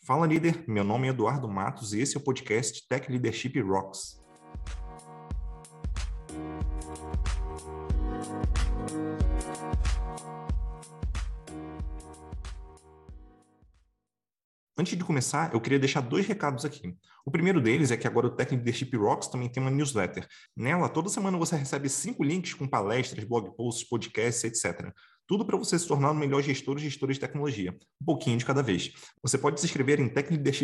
Fala, líder. Meu nome é Eduardo Matos e esse é o podcast Tech Leadership Rocks. Antes de começar, eu queria deixar 2 recados aqui. O primeiro deles é que agora o Tech Leadership Rocks também tem uma newsletter. Nela, toda semana você recebe 5 links com palestras, blog posts, podcasts, etc. Tudo para você se tornar o melhor gestor ou gestora de tecnologia, um pouquinho de cada vez. Você pode se inscrever em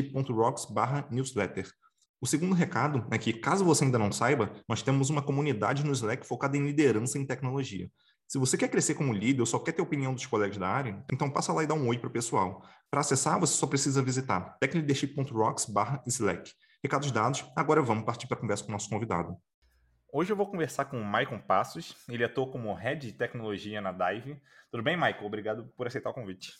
techleadership.rocks/newsletter. O segundo recado é que, caso você ainda não saiba, nós temos uma comunidade no Slack focada em liderança em tecnologia. Se você quer crescer como líder ou só quer ter a opinião dos colegas da área, então passa lá e dá um oi para o pessoal. Para acessar, você só precisa visitar techleadership.rocks/slack. Recados dados, agora vamos partir para a conversa com o nosso convidado. Hoje eu vou conversar com o Maicon Passos, ele atua como Head de Tecnologia na Dive. Tudo bem, Maicon? Obrigado por aceitar o convite.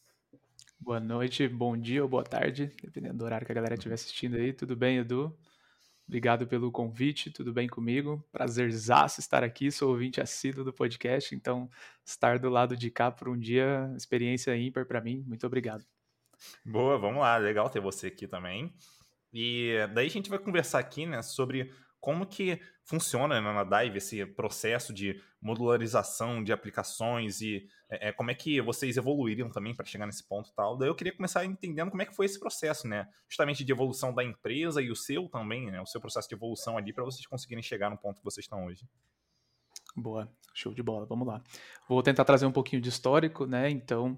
Boa noite, bom dia ou boa tarde, dependendo do horário que a galera estiver assistindo aí. Tudo bem, Edu? Obrigado pelo convite, tudo bem comigo? Prazerzaço estar aqui, sou ouvinte assíduo do podcast, então estar do lado de cá por um dia, experiência ímpar para mim. Muito obrigado. Boa, vamos lá, legal ter você aqui também. E daí a gente vai conversar aqui, né, sobre como que funciona, né, na Dive esse processo de modularização de aplicações e como é que vocês evoluíram também para chegar nesse ponto e tal. Daí eu queria começar entendendo como é que foi esse processo, né, justamente de evolução da empresa e o seu também, né, o seu processo de evolução ali para vocês conseguirem chegar no ponto que vocês estão hoje. Boa, show de bola, vamos lá. Vou tentar trazer um pouquinho de histórico, né? Então,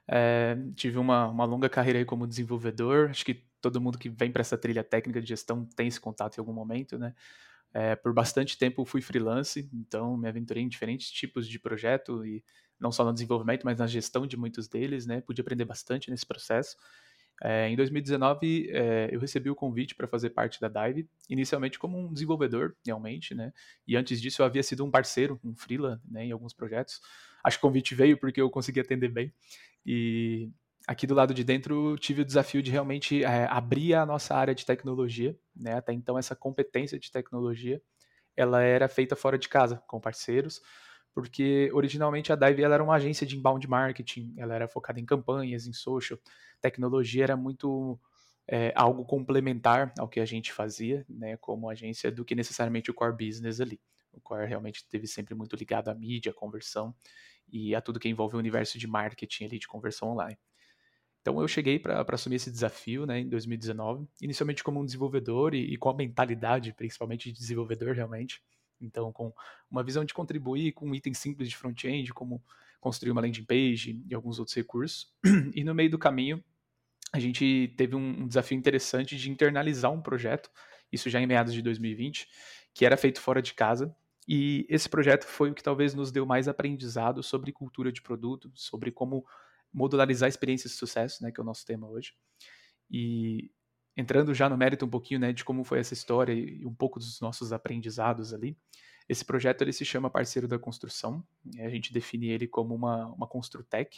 tive uma longa carreira aí como desenvolvedor. Acho que todo mundo que vem para essa trilha técnica de gestão tem esse contato em algum momento, né? Por bastante tempo fui freelance, então me aventurei em diferentes tipos de projeto e não só no desenvolvimento, mas na gestão de muitos deles, né? Pude aprender bastante nesse processo. Em 2019, eu recebi o convite para fazer parte da Dive, inicialmente como um desenvolvedor, realmente, né? E antes disso eu havia sido um parceiro, um freela, né, em alguns projetos. Acho que o convite veio porque eu consegui atender bem. E aqui do lado de dentro tive o desafio de realmente abrir a nossa área de tecnologia, né? Até então essa competência de tecnologia, ela era feita fora de casa, com parceiros, porque originalmente a Dive ela era uma agência de inbound marketing, ela era focada em campanhas, em social, tecnologia era muito algo complementar ao que a gente fazia, né, como agência, do que necessariamente o core business ali. O core realmente esteve sempre muito ligado à mídia, à conversão e a tudo que envolve o universo de marketing ali, de conversão online. Então eu cheguei para assumir esse desafio, né, em 2019, inicialmente como um desenvolvedor e com a mentalidade principalmente de desenvolvedor realmente. Então com uma visão de contribuir com itens simples de front-end, como construir uma landing page e alguns outros recursos. E no meio do caminho a gente teve um desafio interessante de internalizar um projeto, isso já em meados de 2020, que era feito fora de casa. E esse projeto foi o que talvez nos deu mais aprendizado sobre cultura de produto, sobre como modularizar experiências de sucesso, né, que é o nosso tema hoje. E entrando já no mérito um pouquinho, né, de como foi essa história e um pouco dos nossos aprendizados ali, esse projeto ele se chama Parceiro da Construção, a gente define ele como uma Construtec,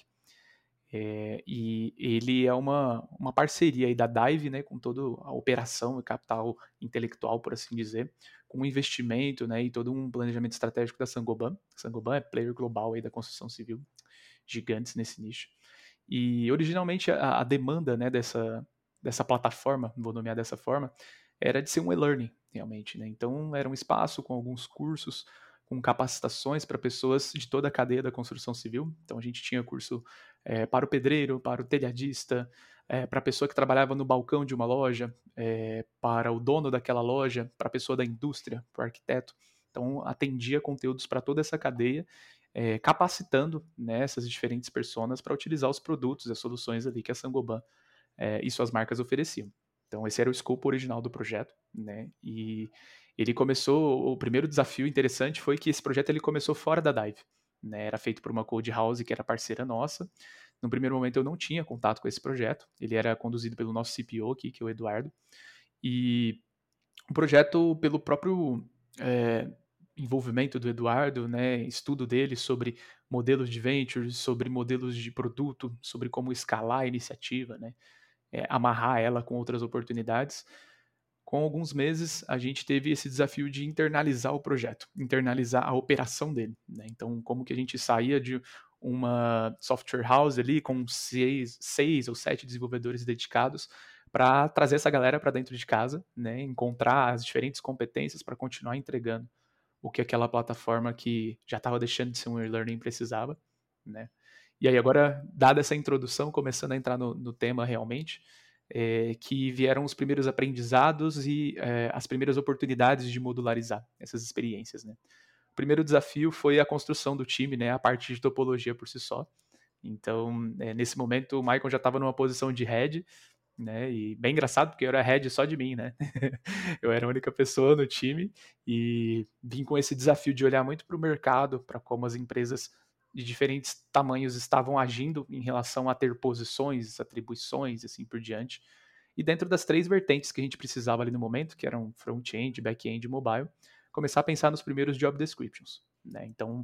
e ele é uma parceria aí da Dive, né, com toda a operação e capital intelectual, por assim dizer, com um investimento, né, e todo um planejamento estratégico da Saint-Gobain. Saint-Gobain é player global aí da construção civil, gigantes nesse nicho. E originalmente a demanda, né, dessa plataforma, vou nomear dessa forma, era de ser um e-learning, realmente, né? Então era um espaço com alguns cursos, com capacitações para pessoas de toda a cadeia da construção civil. Então a gente tinha curso para o pedreiro, para o telhadista, para a pessoa que trabalhava no balcão de uma loja, para o dono daquela loja, para a pessoa da indústria, para o arquiteto. Então atendia conteúdos para toda essa cadeia, capacitando, né, essas diferentes personas para utilizar os produtos e as soluções ali que a Saint-Gobain e suas marcas ofereciam. Então esse era o escopo original do projeto, né? E ele começou, o primeiro desafio interessante foi que esse projeto ele começou fora da Dive, né? Era feito por uma code house que era parceira nossa. No primeiro momento eu não tinha contato com esse projeto, ele era conduzido pelo nosso CPO aqui, que é o Eduardo, e o projeto pelo próprio envolvimento do Eduardo, né, estudo dele sobre modelos de ventures, sobre modelos de produto, sobre como escalar a iniciativa, né, amarrar ela com outras oportunidades. Com alguns meses, a gente teve esse desafio de internalizar o projeto, internalizar a operação dele, né? Então, como que a gente saía de uma software house ali com 6 ou 7 desenvolvedores dedicados para trazer essa galera para dentro de casa, né, encontrar as diferentes competências para continuar entregando o que aquela plataforma que já estava deixando de ser um e-learning precisava, né. E aí agora, dada essa introdução, começando a entrar no tema realmente, que vieram os primeiros aprendizados e as primeiras oportunidades de modularizar essas experiências, né. O primeiro desafio foi a construção do time, né, a parte de topologia por si só. Então, nesse momento, o Michael já estava numa posição de head, né? E bem engraçado, porque eu era head só de mim, né? Eu era a única pessoa no time e vim com esse desafio de olhar muito para o mercado, para como as empresas de diferentes tamanhos estavam agindo em relação a ter posições, atribuições, assim por diante. E dentro das 3 vertentes que a gente precisava ali no momento, que eram front-end, back-end e mobile, começar a pensar nos primeiros job descriptions, né? Então,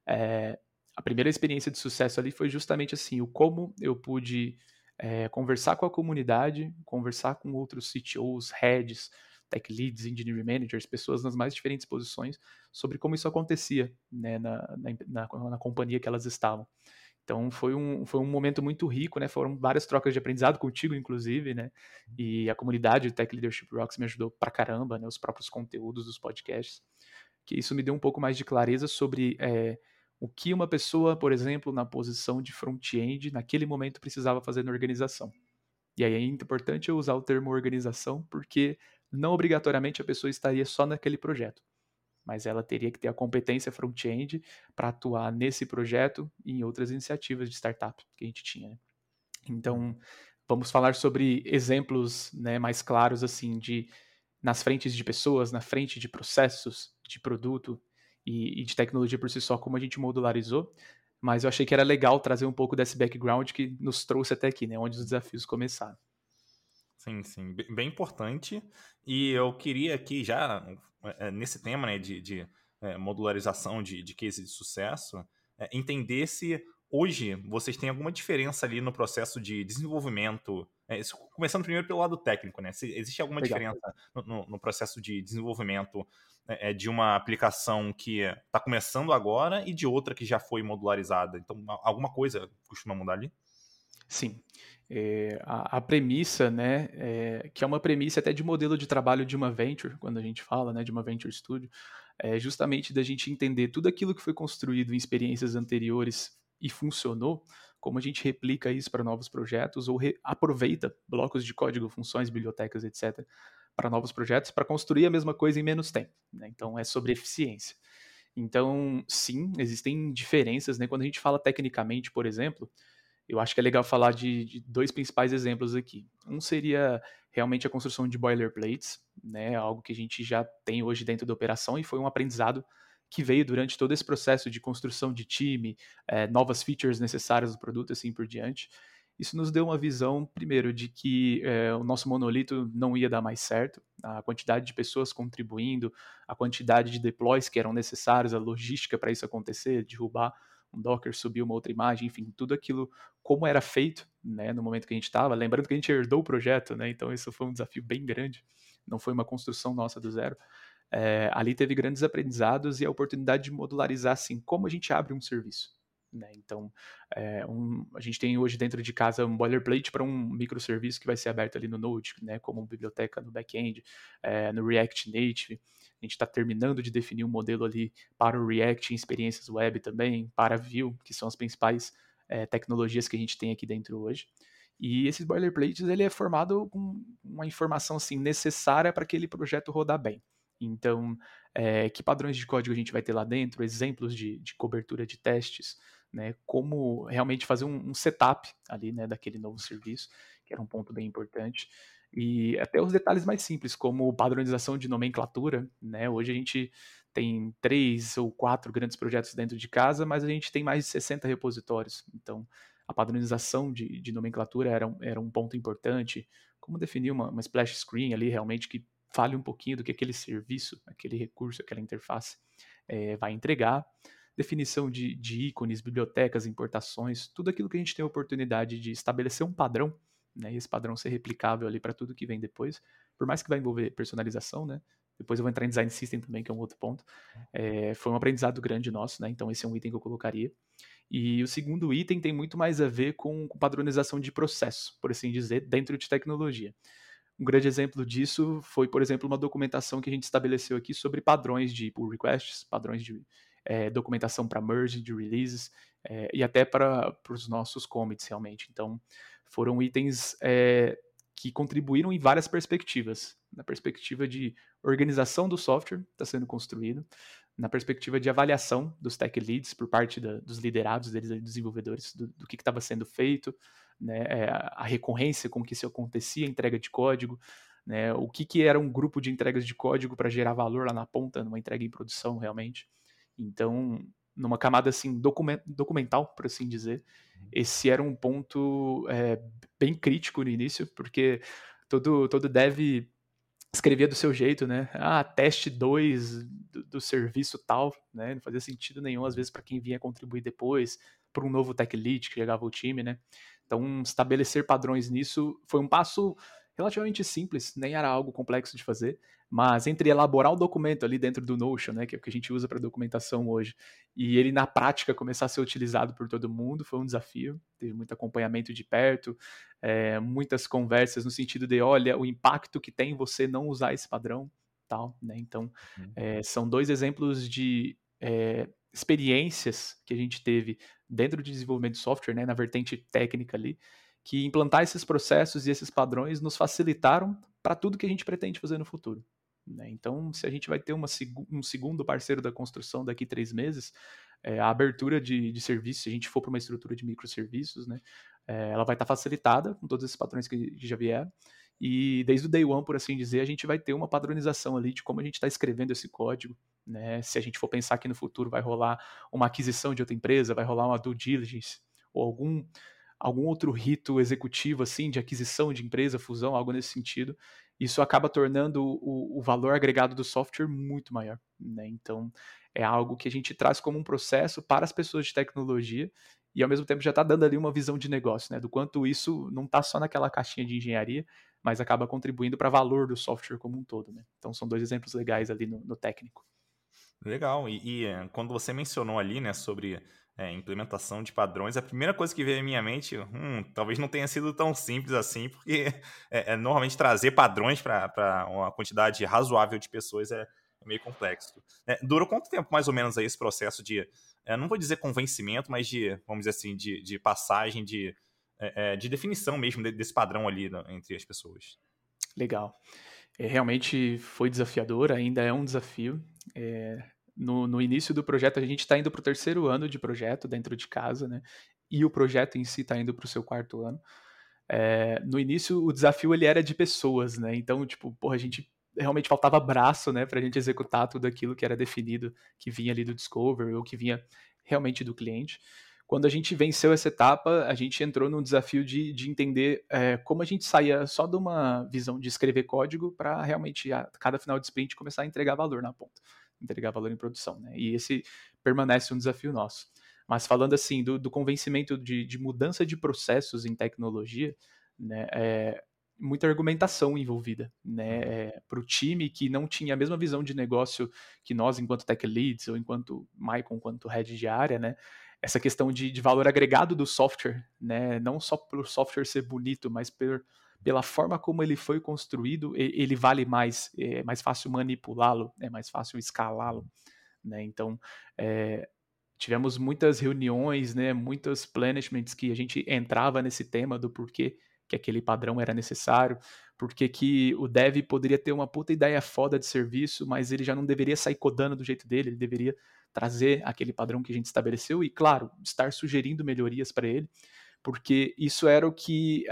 a primeira experiência de sucesso ali foi justamente assim, o como eu pude conversar com a comunidade, conversar com outros CTOs, heads, tech leads, engineering managers, pessoas nas mais diferentes posições, sobre como isso acontecia, né, na companhia que elas estavam. Então foi um momento muito rico, né? Foram várias trocas de aprendizado contigo, inclusive, né? E a comunidade do Tech Leadership Rocks me ajudou pra caramba, né? Os próprios conteúdos dos podcasts. Que isso me deu um pouco mais de clareza sobre o que uma pessoa, por exemplo, na posição de front-end, naquele momento precisava fazer na organização. E aí é importante eu usar o termo organização, porque não obrigatoriamente a pessoa estaria só naquele projeto, mas ela teria que ter a competência front-end para atuar nesse projeto e em outras iniciativas de startup que a gente tinha. Né? Então, vamos falar sobre exemplos, né, mais claros assim de nas frentes de pessoas, na frente de processos, de produto e de tecnologia por si só, como a gente modularizou. Mas eu achei que era legal trazer um pouco desse background que nos trouxe até aqui, né, onde os desafios começaram. Sim, sim, bem importante. E eu queria aqui já, nesse tema, né, de modularização de case de sucesso, entender se hoje vocês têm alguma diferença ali no processo de desenvolvimento, começando primeiro pelo lado técnico, né? Se existe alguma Legal. diferença no processo de desenvolvimento de uma aplicação que está começando agora e de outra que já foi modularizada? Então, alguma coisa costuma mudar ali? Sim. A premissa, né, que é uma premissa até de modelo de trabalho de uma venture, quando a gente fala, né, de uma venture studio, é justamente da gente entender tudo aquilo que foi construído em experiências anteriores e funcionou, como a gente replica isso para novos projetos ou aproveita blocos de código, funções, bibliotecas, etc., para novos projetos, para construir a mesma coisa em menos tempo. Né? Então, é sobre eficiência. Então, sim, existem diferenças. Né? Quando a gente fala tecnicamente, por exemplo, eu acho que é legal falar de 2 principais exemplos aqui. Um seria realmente a construção de boilerplates, né, algo que a gente já tem hoje dentro da operação e foi um aprendizado que veio durante todo esse processo de construção de time, novas features necessárias do produto, assim por diante. Isso nos deu uma visão, primeiro, de que o nosso monolito não ia dar mais certo, a quantidade de pessoas contribuindo, a quantidade de deploys que eram necessários, a logística para isso acontecer, derrubar um Docker, subir uma outra imagem, enfim, tudo aquilo como era feito, né, no momento que a gente estava. Lembrando que a gente herdou o projeto, né, então isso foi um desafio bem grande, não foi uma construção nossa do zero. Ali teve grandes aprendizados e a oportunidade de modularizar, assim, como a gente abre um serviço. Né? Então, a gente tem hoje dentro de casa um boilerplate para um microserviço que vai ser aberto ali no Node, né, como biblioteca no back-end, no React Native. A gente está terminando de definir um modelo ali para o React em experiências web também, para Vue, que são as principais tecnologias que a gente tem aqui dentro hoje. E esses boilerplates ele é formado com uma informação assim, necessária para aquele projeto rodar bem. Então, que padrões de código a gente vai ter lá dentro, exemplos de cobertura de testes, né, como realmente fazer um setup ali, né, daquele novo serviço, que era um ponto bem importante. E até os detalhes mais simples, como padronização de nomenclatura, né? Hoje a gente tem 3 ou 4 grandes projetos dentro de casa, mas a gente tem mais de 60 repositórios. Então, a padronização de nomenclatura era um ponto importante. Como definir uma splash screen ali, realmente, que fale um pouquinho do que aquele serviço, aquele recurso, aquela interface vai entregar. Definição de ícones, bibliotecas, importações, tudo aquilo que a gente tem a oportunidade de estabelecer um padrão, né, e esse padrão ser replicável ali para tudo que vem depois, por mais que vai envolver personalização, né? Depois eu vou entrar em design system também, que é um outro ponto. Foi um aprendizado grande nosso, né? Então esse é um item que eu colocaria. E o segundo item tem muito mais a ver com padronização de processo, por assim dizer, dentro de tecnologia. Um grande exemplo disso foi, por exemplo, uma documentação que a gente estabeleceu aqui sobre padrões de pull requests, padrões de documentação para merge, de releases, e até para os nossos commits, realmente. Então, foram itens que contribuíram em várias perspectivas. Na perspectiva de organização do software que está sendo construído, na perspectiva de avaliação dos tech leads por parte dos liderados deles, dos desenvolvedores, do que estava sendo feito, né, a recorrência com que isso acontecia, a entrega de código, né, o que era um grupo de entregas de código para gerar valor lá na ponta, numa entrega em produção realmente. Então, numa camada assim documental, por assim dizer, esse era um ponto bem crítico no início, porque todo dev escrevia do seu jeito, né? Teste 2 do serviço tal, né? Não fazia sentido nenhum, às vezes, para quem vinha contribuir depois, para um novo tech lead que chegava ao time, né? Então, estabelecer padrões nisso foi um passo relativamente simples, nem era algo complexo de fazer, mas entre elaborar um documento ali dentro do Notion, né, que é o que a gente usa para documentação hoje, e ele na prática começar a ser utilizado por todo mundo, foi um desafio, teve muito acompanhamento de perto, muitas conversas no sentido de, olha, o impacto que tem você não usar esse padrão, tal, né? Então, são dois exemplos de experiências que a gente teve dentro de desenvolvimento de software, né, na vertente técnica ali, que implantar esses processos e esses padrões nos facilitaram para tudo que a gente pretende fazer no futuro. Né? Então, se a gente vai ter um segundo parceiro da construção daqui 3 meses, a abertura de serviços, se a gente for para uma estrutura de microserviços, né, ela vai estar facilitada com todos esses padrões que já vieram. E desde o day one, por assim dizer, a gente vai ter uma padronização ali de como a gente está escrevendo esse código. Né? Se a gente for pensar que no futuro vai rolar uma aquisição de outra empresa, vai rolar uma due diligence, ou algum outro rito executivo assim de aquisição de empresa, fusão, algo nesse sentido, isso acaba tornando o valor agregado do software muito maior. Né? Então, é algo que a gente traz como um processo para as pessoas de tecnologia e, ao mesmo tempo, já está dando ali uma visão de negócio, né? Do quanto isso não está só naquela caixinha de engenharia, mas acaba contribuindo para o valor do software como um todo. Né? Então, são 2 exemplos legais ali no técnico. Legal. E quando você mencionou ali, né, sobre implementação de padrões, a primeira coisa que veio à minha mente, talvez não tenha sido tão simples assim, porque normalmente trazer padrões para uma quantidade razoável de pessoas é meio complexo. Durou quanto tempo, mais ou menos, aí, esse processo de, não vou dizer convencimento, mas de, vamos dizer assim, de passagem, de definição mesmo desse padrão ali, né, entre as pessoas? Legal. Realmente foi desafiador, ainda é um desafio. No início do projeto, a gente está indo para o 3º ano de projeto dentro de casa, né? E o projeto em si está indo para o seu 4º ano. No início, o desafio ele era de pessoas, né? Então, tipo, a gente realmente faltava braço, né, para a gente executar tudo aquilo que era definido, que vinha ali do Discover ou que vinha realmente do cliente. Quando a gente venceu essa etapa, a gente entrou num desafio de entender como a gente saía só de uma visão de escrever código para realmente, a cada final de sprint, começar a entregar valor na ponta, entregar valor em produção. Né? E esse permanece um desafio nosso. Mas falando assim, do convencimento de mudança de processos em tecnologia, né, muita argumentação envolvida, né, para o time que não tinha a mesma visão de negócio que nós, enquanto tech leads, ou enquanto Michael, enquanto head de área, né, essa questão de valor agregado do software, né, não só pelo software ser bonito, mas pela forma como ele foi construído, ele vale mais, é mais fácil manipulá-lo, é mais fácil escalá-lo. Né? Então, tivemos muitas reuniões, né, muitos planejaments que a gente entrava nesse tema do porquê que aquele padrão era necessário, porque que o dev poderia ter uma puta ideia foda de serviço, mas ele já não deveria sair codando do jeito dele, ele deveria trazer aquele padrão que a gente estabeleceu e, claro, estar sugerindo melhorias para ele, porque isso era o que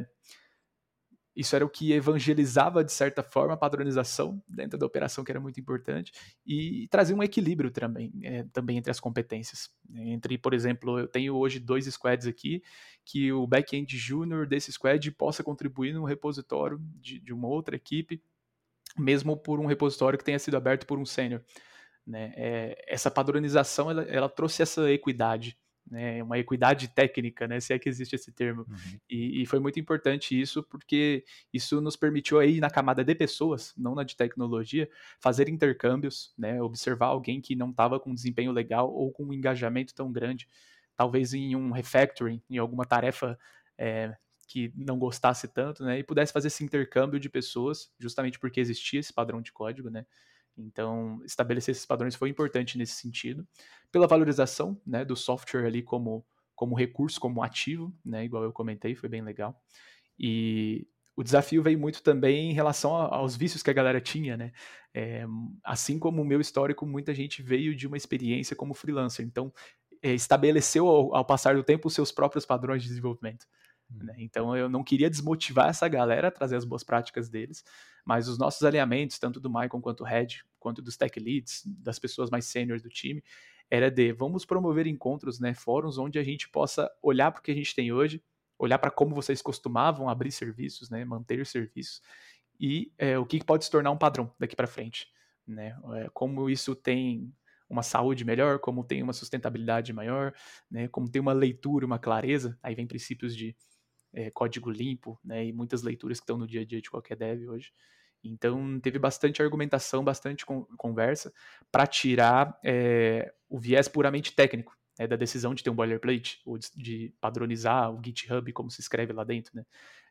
evangelizava, de certa forma, a padronização dentro da operação, que era muito importante, e trazia um equilíbrio também entre as competências. Entre, por exemplo, eu tenho hoje 2 squads aqui, que o back-end júnior desse squad possa contribuir num repositório de uma outra equipe, mesmo por um repositório que tenha sido aberto por um sênior. Né? Essa padronização, ela trouxe essa equidade, né, uma equidade técnica, né, se é que existe esse termo. Uhum. E foi muito importante isso, porque isso nos permitiu aí, na camada de pessoas, não na de tecnologia, fazer intercâmbios, né, observar alguém que não estava com desempenho legal ou com um engajamento tão grande, talvez em um refactoring, em alguma tarefa que não gostasse tanto, né, e pudesse fazer esse intercâmbio de pessoas, justamente porque existia esse padrão de código, né. Então, estabelecer esses padrões foi importante nesse sentido, pela valorização, né, do software ali como recurso, como ativo, né, igual eu comentei, foi bem legal. E o desafio veio muito também em relação aos vícios que a galera tinha, né? Assim como o meu histórico, muita gente veio de uma experiência como freelancer, então estabeleceu ao passar do tempo os seus próprios padrões de desenvolvimento. Né? Então eu não queria desmotivar essa galera a trazer as boas práticas deles, mas os nossos alinhamentos, tanto do Maicon quanto do Red, quanto dos tech leads, das pessoas mais sêniores do time, era de vamos promover encontros, né, fóruns onde a gente possa olhar para o que a gente tem hoje, olhar para como vocês costumavam abrir serviços, né, manter serviços, e o que pode se tornar um padrão daqui para frente. Né? Como isso tem uma saúde melhor, como tem uma sustentabilidade maior, né, como tem uma leitura, uma clareza, aí vem princípios de código limpo, né, e muitas leituras que estão no dia a dia de qualquer dev hoje. Então, teve bastante argumentação, bastante conversa para tirar o viés puramente técnico, né, da decisão de ter um boilerplate, ou de padronizar o GitHub, como se escreve lá dentro. Né.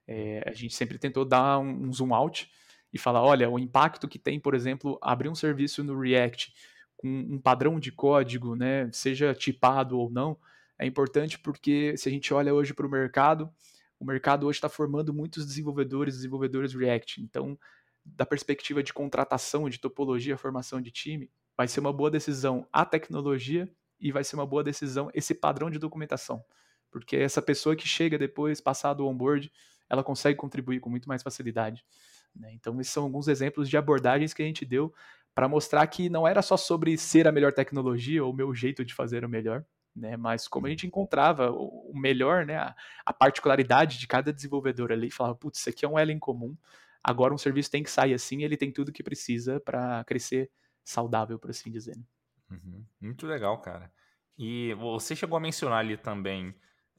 A gente sempre tentou dar um zoom out e falar, olha, o impacto que tem, por exemplo, abrir um serviço no React com um padrão de código, né, seja tipado ou não, é importante porque se a gente olha hoje para o mercado hoje está formando muitos desenvolvedores React. Então, da perspectiva de contratação, de topologia, formação de time, vai ser uma boa decisão a tecnologia e vai ser uma boa decisão esse padrão de documentação. Porque essa pessoa que chega depois, passado o onboard, ela consegue contribuir com muito mais facilidade. Né? Então, esses são alguns exemplos de abordagens que a gente deu para mostrar que não era só sobre ser a melhor tecnologia ou o meu jeito de fazer o melhor, né? Mas como a gente encontrava o melhor, né? A particularidade de cada desenvolvedor ali, falava, putz, isso aqui é um elo em comum, agora um serviço tem que sair assim, ele tem tudo que precisa para crescer saudável, por assim dizer. Uhum. Muito legal, cara. E você chegou a mencionar ali também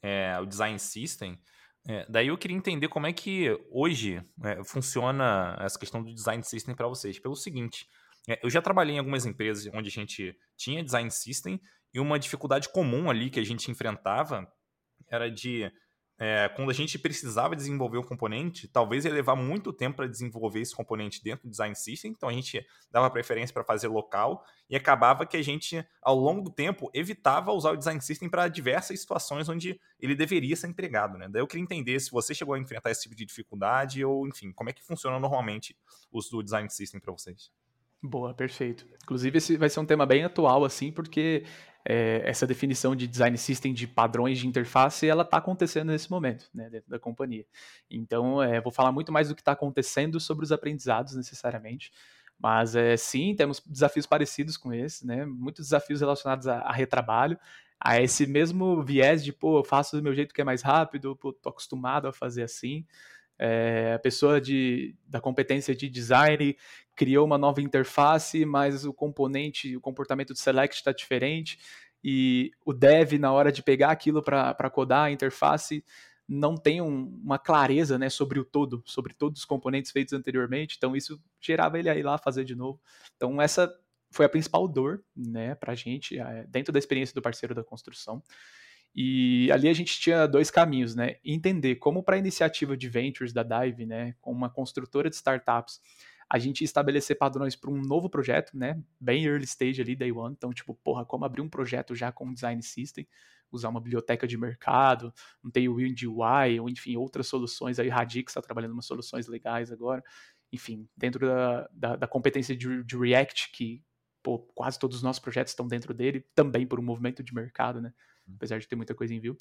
o Design System. Daí eu queria entender como é que hoje funciona essa questão do Design System para vocês. Pelo seguinte, eu já trabalhei em algumas empresas onde a gente tinha Design System e uma dificuldade comum ali que a gente enfrentava era de quando a gente precisava desenvolver o componente, talvez ia levar muito tempo para desenvolver esse componente dentro do Design System, então a gente dava preferência para fazer local e acabava que a gente, ao longo do tempo, evitava usar o Design System para diversas situações onde ele deveria ser entregado. Né? Daí eu queria entender se você chegou a enfrentar esse tipo de dificuldade ou, enfim, como é que funciona normalmente o uso do Design System para vocês. Boa, perfeito. Inclusive, esse vai ser um tema bem atual, assim, porque essa definição de design system de padrões de interface, ela está acontecendo nesse momento, né, dentro da companhia. Então, vou falar muito mais do que está acontecendo sobre os aprendizados, necessariamente. Mas, sim, temos desafios parecidos com esse, né, muitos desafios relacionados a retrabalho, a esse mesmo viés de, pô, eu faço do meu jeito que é mais rápido, pô, tô acostumado a fazer assim. A pessoa da competência de design criou uma nova interface, mas o comportamento de select está diferente, e o dev, na hora de pegar aquilo para codar a interface, não tem uma clareza, né, sobre o todo, sobre todos os componentes feitos anteriormente, então isso gerava ele a ir lá fazer de novo. Então essa foi a principal dor, né, para a gente, dentro da experiência do parceiro da construção. E ali a gente tinha dois caminhos, né? Entender como para a iniciativa de ventures da Dive, né, com uma construtora de startups, a gente estabelecer padrões para um novo projeto, né, bem early stage ali, day one. Então, tipo, porra, como abrir um projeto já com design system, usar uma biblioteca de mercado, um Tailwind UI, ou enfim, outras soluções aí, Radix está trabalhando em umas soluções legais agora. Enfim, dentro da competência de React, que pô, quase todos os nossos projetos estão dentro dele, também por um movimento de mercado, né? Apesar de ter muita coisa em view.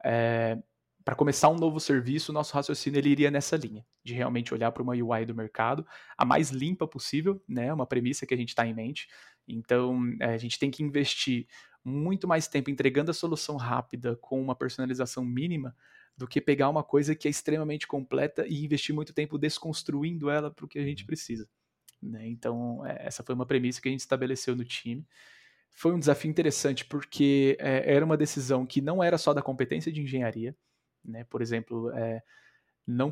Para começar um novo serviço, o nosso raciocínio ele iria nessa linha, de realmente olhar para uma UI do mercado, a mais limpa possível, né? Uma premissa que a gente está em mente. Então, a gente tem que investir muito mais tempo entregando a solução rápida com uma personalização mínima do que pegar uma coisa que é extremamente completa e investir muito tempo desconstruindo ela para o que a gente precisa. Né? Então, essa foi uma premissa que a gente estabeleceu no time. Foi um desafio interessante porque era uma decisão que não era só da competência de engenharia, né? Por exemplo, não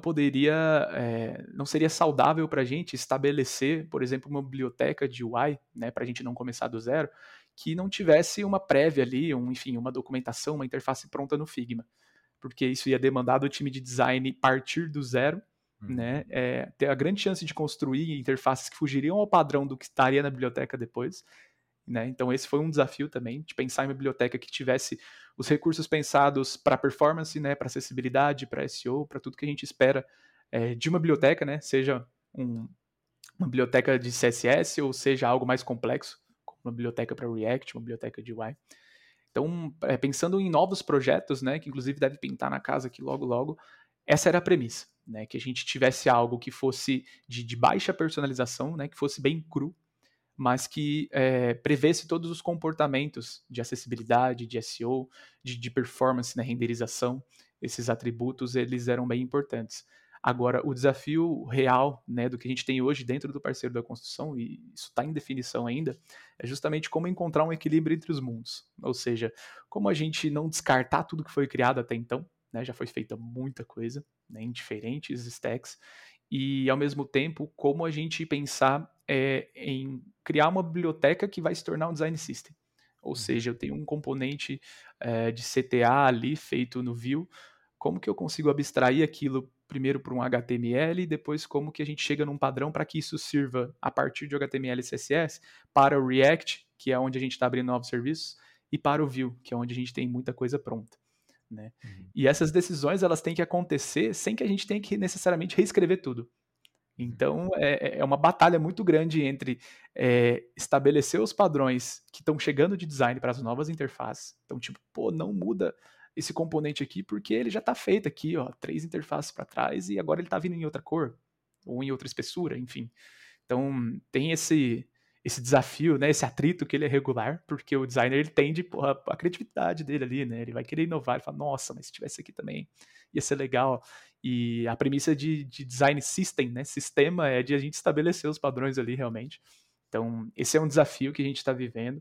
seria saudável para a gente estabelecer, por exemplo, uma biblioteca de UI, né, para a gente não começar do zero, que não tivesse uma prévia ali, enfim, uma documentação, uma interface pronta no Figma, porque isso ia demandar do time de design partir do zero, né? Ter a grande chance de construir interfaces que fugiriam ao padrão do que estaria na biblioteca depois, né? Então esse foi um desafio também, de pensar em uma biblioteca que tivesse os recursos pensados para performance, né? Para acessibilidade, para SEO, para tudo que a gente espera de uma biblioteca, né? Seja uma biblioteca de CSS ou seja algo mais complexo, como uma biblioteca para React, uma biblioteca de UI. Então, pensando em novos projetos, né, que inclusive deve pintar na casa aqui logo logo, essa era a premissa, né, que a gente tivesse algo que fosse de baixa personalização, né, que fosse bem cru, mas que prevesse todos os comportamentos de acessibilidade, de SEO, de performance na renderização. Esses atributos, eles eram bem importantes. Agora, o desafio real, né, do que a gente tem hoje dentro do parceiro da construção, e isso está em definição ainda, é justamente como encontrar um equilíbrio entre os mundos. Ou seja, como a gente não descartar tudo que foi criado até então, né, já foi feita muita coisa, né, em diferentes stacks, e ao mesmo tempo, como a gente pensar em criar uma biblioteca que vai se tornar um design system. Ou seja, eu tenho um componente de CTA ali feito no Vue, como que eu consigo abstrair aquilo primeiro para um HTML e depois como que a gente chega num padrão para que isso sirva a partir de HTML e CSS para o React, que é onde a gente está abrindo novos serviços, e para o Vue, que é onde a gente tem muita coisa pronta. Né? E essas decisões elas têm que acontecer sem que a gente tenha que necessariamente reescrever tudo. Então é uma batalha muito grande entre estabelecer os padrões que estão chegando de design para as novas interfaces. Então, tipo, não muda esse componente aqui porque ele já está feito aqui, ó, 3 interfaces para trás e agora ele está vindo em outra cor ou em outra espessura, enfim. Então tem esse desafio, né, esse atrito que ele é regular, porque o designer ele tende a criatividade dele ali, né, ele vai querer inovar, ele fala, nossa, mas se tivesse aqui também ia ser legal. E a premissa de design system, né, sistema, é de a gente estabelecer os padrões ali realmente. Então esse é um desafio que a gente está vivendo.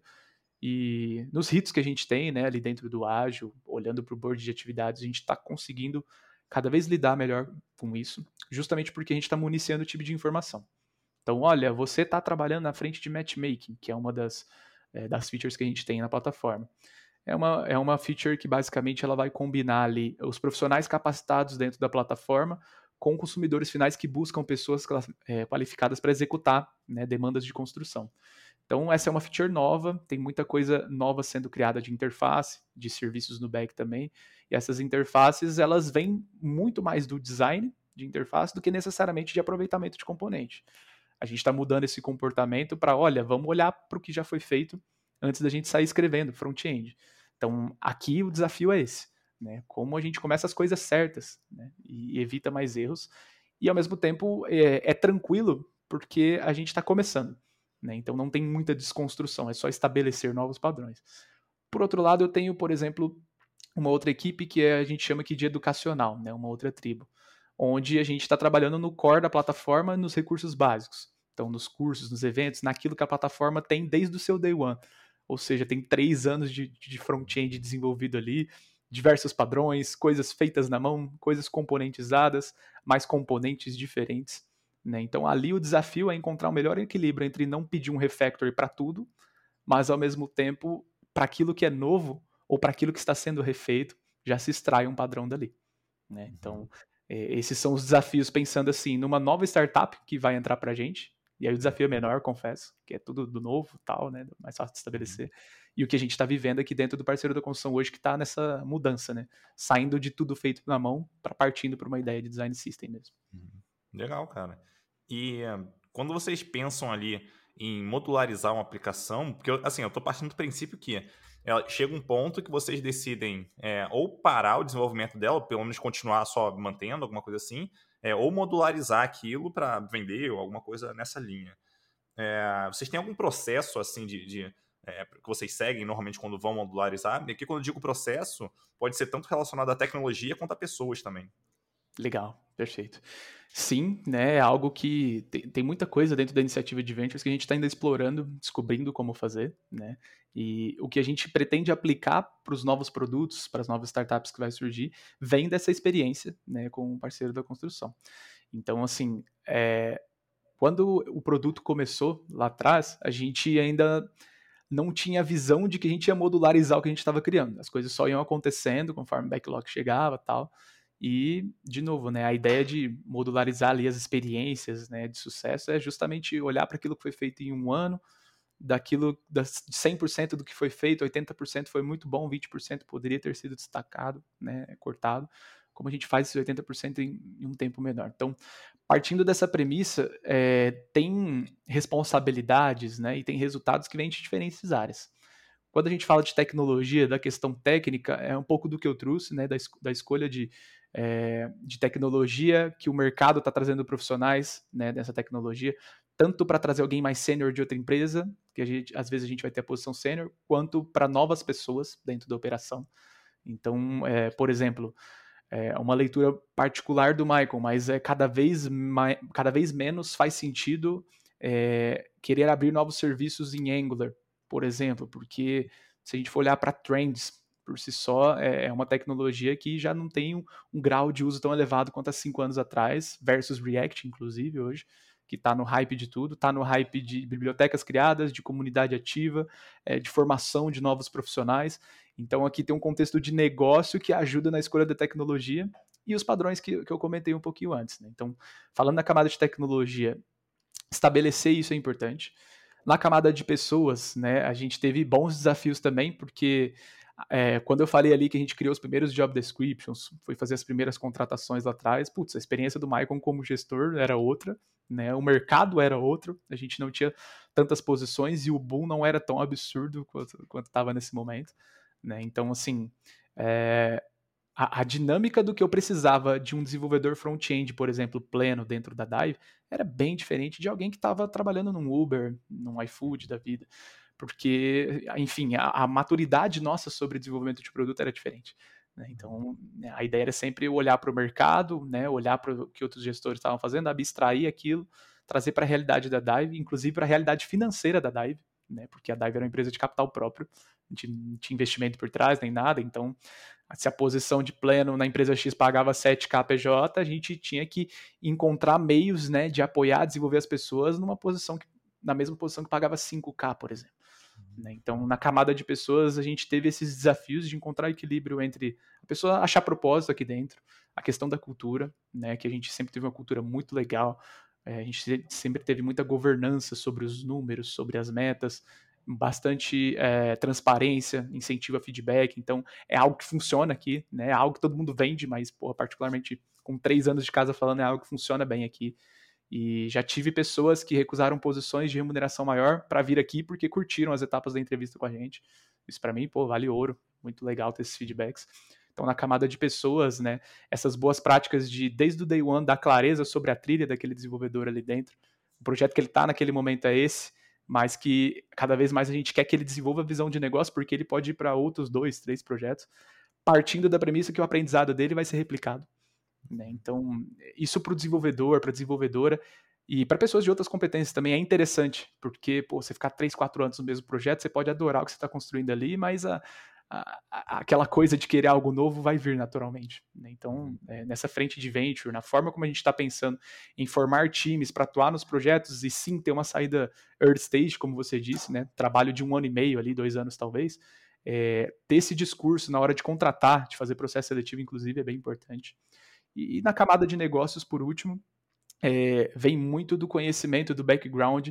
E nos ritos que a gente tem, né, ali dentro do ágil, olhando para o board de atividades, a gente está conseguindo cada vez lidar melhor com isso, justamente porque a gente está municiando o time de informação. Então, olha, você está trabalhando na frente de matchmaking, que é uma das features que a gente tem na plataforma. É uma feature que basicamente ela vai combinar ali os profissionais capacitados dentro da plataforma com consumidores finais que buscam pessoas qualificadas para executar, né, demandas de construção. Então, essa é uma feature nova, tem muita coisa nova sendo criada de interface, de serviços no back também, e essas interfaces, elas vêm muito mais do design de interface do que necessariamente de aproveitamento de componente. A gente está mudando esse comportamento para, olha, vamos olhar para o que já foi feito antes da gente sair escrevendo front-end. Então, aqui o desafio é esse, né? Como a gente começa as coisas certas, né? E evita mais erros, e ao mesmo tempo é tranquilo, porque a gente está começando, né? Então não tem muita desconstrução, é só estabelecer novos padrões. Por outro lado, eu tenho, por exemplo, uma outra equipe que a gente chama aqui de educacional, né? Uma outra tribo, onde a gente está trabalhando no core da plataforma, nos recursos básicos. Então, nos cursos, nos eventos, naquilo que a plataforma tem desde o seu day one. Ou seja, tem 3 anos de front-end desenvolvido ali, diversos padrões, coisas feitas na mão, coisas componentizadas, mais componentes diferentes. Né? Então, ali o desafio é encontrar o melhor equilíbrio entre não pedir um refactory para tudo, mas ao mesmo tempo, para aquilo que é novo ou para aquilo que está sendo refeito, já se extrai um padrão dali. Né? Então, esses são os desafios pensando assim, numa nova startup que vai entrar para a gente, e aí o desafio é menor, confesso, que é tudo do novo, tal, né, mais fácil de estabelecer, e o que a gente está vivendo aqui dentro do parceiro da construção hoje, que está nessa mudança, né, saindo de tudo feito na mão para partindo para uma ideia de design system mesmo. Legal, cara. E quando vocês pensam ali em modularizar uma aplicação, porque assim, eu estou partindo do princípio que chega um ponto que vocês decidem ou parar o desenvolvimento dela, ou pelo menos continuar só mantendo, alguma coisa assim, ou modularizar aquilo para vender ou alguma coisa nessa linha. Vocês têm algum processo assim que vocês seguem normalmente quando vão modularizar? E aqui, quando eu digo processo, pode ser tanto relacionado à tecnologia quanto a pessoas também. Legal, perfeito. Sim, né, é algo que tem muita coisa dentro da iniciativa de Ventures que a gente está ainda explorando, descobrindo como fazer, né, e o que a gente pretende aplicar para os novos produtos, para as novas startups que vai surgir, vem dessa experiência, né, com o parceiro da construção. Então, assim, quando o produto começou lá atrás, a gente ainda não tinha a visão de que a gente ia modularizar o que a gente estava criando. As coisas só iam acontecendo conforme o backlog chegava e tal. E, de novo, né, a ideia de modularizar ali as experiências, né, de sucesso é justamente olhar para aquilo que foi feito em um ano, de 100% do que foi feito, 80% foi muito bom, 20% poderia ter sido destacado, né, cortado, como a gente faz esse 80% em um tempo menor. Então, partindo dessa premissa, tem responsabilidades, né, e tem resultados que vêm de diferentes áreas. Quando a gente fala de tecnologia, da questão técnica, é um pouco do que eu trouxe, né, da escolha de tecnologia que o mercado está trazendo profissionais, né, dessa tecnologia, tanto para trazer alguém mais sênior de outra empresa, que às vezes a gente vai ter a posição sênior, quanto para novas pessoas dentro da operação. Então, por exemplo, uma leitura particular do Michael, mas cada vez menos faz sentido querer abrir novos serviços em Angular, por exemplo, porque se a gente for olhar para trends por si só, é uma tecnologia que já não tem um grau de uso tão elevado quanto há 5 anos atrás, versus React, inclusive, hoje, que está no hype de tudo, está no hype de bibliotecas criadas, de comunidade ativa, de formação de novos profissionais. Então aqui tem um contexto de negócio que ajuda na escolha da tecnologia e os padrões que eu comentei um pouquinho antes, né? Então, falando na camada de tecnologia, estabelecer isso é importante. Na camada de pessoas, né, a gente teve bons desafios também, porque quando eu falei ali que a gente criou os primeiros job descriptions, foi fazer as primeiras contratações lá atrás, putz, a experiência do Maicon como gestor era outra, né, o mercado era outro, a gente não tinha tantas posições e o boom não era tão absurdo quanto estava nesse momento, né, então assim, a dinâmica do que eu precisava de um desenvolvedor front-end, por exemplo, pleno dentro da Dive, era bem diferente de alguém que estava trabalhando num Uber, num iFood da vida. Porque, enfim, a maturidade nossa sobre desenvolvimento de produto era diferente. Né? Então, a ideia era sempre olhar para o mercado, né? Olhar para o que outros gestores estavam fazendo, abstrair aquilo, trazer para a realidade da Dive, inclusive para a realidade financeira da Dive, né? Porque a Dive era uma empresa de capital próprio, a gente não tinha investimento por trás nem nada, então se a posição de pleno na empresa X pagava 7K PJ, a gente tinha que encontrar meios, né, de apoiar, desenvolver as pessoas na mesma posição que pagava 5K, por exemplo. Né? Então, na camada de pessoas, a gente teve esses desafios de encontrar equilíbrio entre a pessoa achar propósito aqui dentro, a questão da cultura, né, que a gente sempre teve uma cultura muito legal, a gente sempre teve muita governança sobre os números, sobre as metas, bastante transparência, incentivo a feedback, então é algo que funciona aqui, né? É algo que todo mundo vende, mas, porra, particularmente com 3 anos de casa falando, é algo que funciona bem aqui. E já tive pessoas que recusaram posições de remuneração maior para vir aqui porque curtiram as etapas da entrevista com a gente. Isso para mim, pô, vale ouro. Muito legal ter esses feedbacks. Então, na camada de pessoas, né, essas boas práticas de, desde o day one, dar clareza sobre a trilha daquele desenvolvedor ali dentro. O projeto que ele está naquele momento é esse, mas que cada vez mais a gente quer que ele desenvolva a visão de negócio, porque ele pode ir para outros 2, 3 projetos, partindo da premissa que o aprendizado dele vai ser replicado. Né? Então, isso para o desenvolvedor, para a desenvolvedora e para pessoas de outras competências também é interessante, porque pô, você ficar 3, 4 anos no mesmo projeto, você pode adorar o que você está construindo ali, mas aquela coisa de querer algo novo vai vir naturalmente. Né? Então, nessa frente de venture, na forma como a gente está pensando em formar times para atuar nos projetos e sim ter uma saída early stage, como você disse, né? Trabalho de 1 ano e meio ali, 2 anos talvez, ter esse discurso na hora de contratar, de fazer processo seletivo, inclusive, é bem importante. E na camada de negócios, por último, vem muito do conhecimento, do background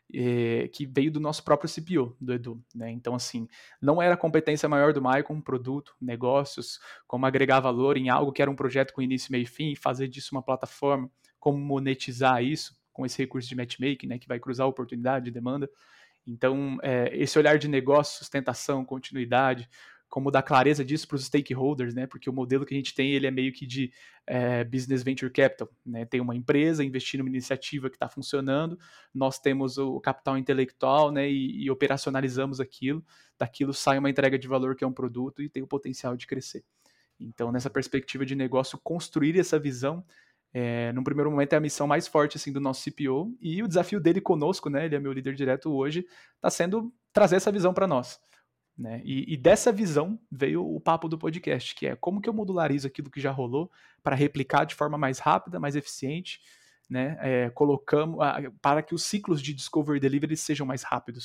que veio do nosso próprio CPO, do Edu. Né? Então, assim, não era a competência maior do Maicon, produto, negócios, como agregar valor em algo que era um projeto com início, meio e fim, fazer disso uma plataforma, como monetizar isso com esse recurso de matchmaking, né, que vai cruzar oportunidade e demanda. Então, esse olhar de negócio, sustentação, continuidade, como dar clareza disso para os stakeholders, né? Porque o modelo que a gente tem, ele é meio que de business venture capital, né? Tem uma empresa investindo numa iniciativa que está funcionando, nós temos o capital intelectual, né? E operacionalizamos aquilo, daquilo sai uma entrega de valor que é um produto e tem o potencial de crescer. Então, nessa perspectiva de negócio, construir essa visão, num primeiro momento é a missão mais forte assim, do nosso CPO, e o desafio dele conosco, né? Ele é meu líder direto hoje, está sendo trazer essa visão para nós. Né? E dessa visão veio o papo do podcast, que é como que eu modularizo aquilo que já rolou para replicar de forma mais rápida, mais eficiente, né? Colocamos para que os ciclos de discovery e delivery sejam mais rápidos.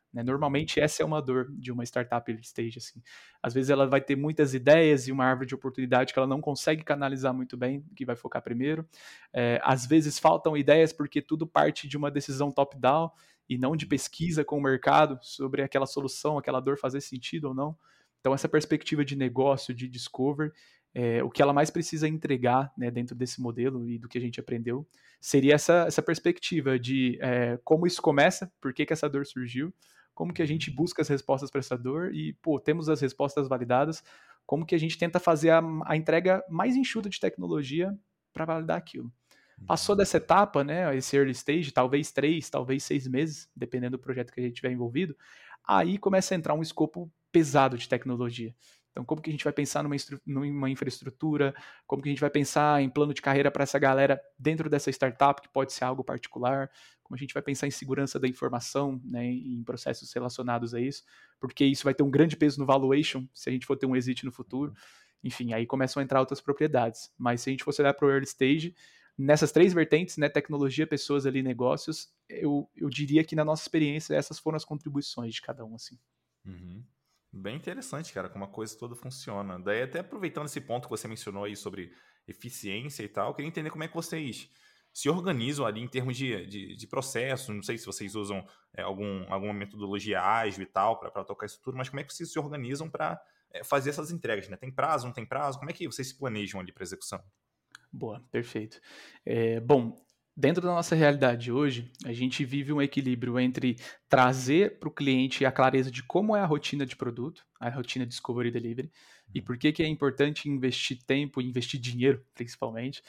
né? Normalmente essa é uma dor de uma startup early stage, assim. Às vezes ela vai ter muitas ideias e uma árvore de oportunidade que ela não consegue canalizar muito bem, que vai focar primeiro. Às vezes faltam ideias porque tudo parte de uma decisão top-down e não de pesquisa com o mercado sobre aquela solução, aquela dor fazer sentido ou não. Então essa perspectiva de negócio, de discover, o que ela mais precisa entregar, né, dentro desse modelo e do que a gente aprendeu, seria essa perspectiva de como isso começa, por que essa dor surgiu, como que a gente busca as respostas para essa dor e, temos as respostas validadas, como que a gente tenta fazer a entrega mais enxuta de tecnologia para validar aquilo. Passou dessa etapa, né, esse early stage, talvez 3, talvez 6 meses, dependendo do projeto que a gente tiver envolvido, aí começa a entrar um escopo pesado de tecnologia. Então, como que a gente vai pensar numa infraestrutura, como que a gente vai pensar em plano de carreira para essa galera dentro dessa startup, que pode ser algo particular, como a gente vai pensar em segurança da informação, né, em processos relacionados a isso, porque isso vai ter um grande peso no valuation, se a gente for ter um exit no futuro. Enfim, aí começam a entrar outras propriedades. Mas se a gente fosse olhar para o early stage, nessas 3 vertentes, né, tecnologia, pessoas ali, negócios, eu diria que na nossa experiência essas foram as contribuições de cada um, assim. Uhum. Bem interessante, cara, como a coisa toda funciona. Daí, até aproveitando esse ponto que você mencionou aí sobre eficiência e tal, eu queria entender como é que vocês se organizam ali em termos de processo. Não sei se vocês usam alguma metodologia ágil e tal para tocar isso tudo, mas como é que vocês se organizam para fazer essas entregas, né? Tem prazo, não tem prazo? Como é que vocês se planejam ali para execução? Boa, perfeito. Bom, dentro da nossa realidade hoje, a gente vive um equilíbrio entre trazer para o cliente a clareza de como é a rotina de produto, a rotina de discovery e delivery, e por que é importante investir tempo, investir dinheiro, principalmente,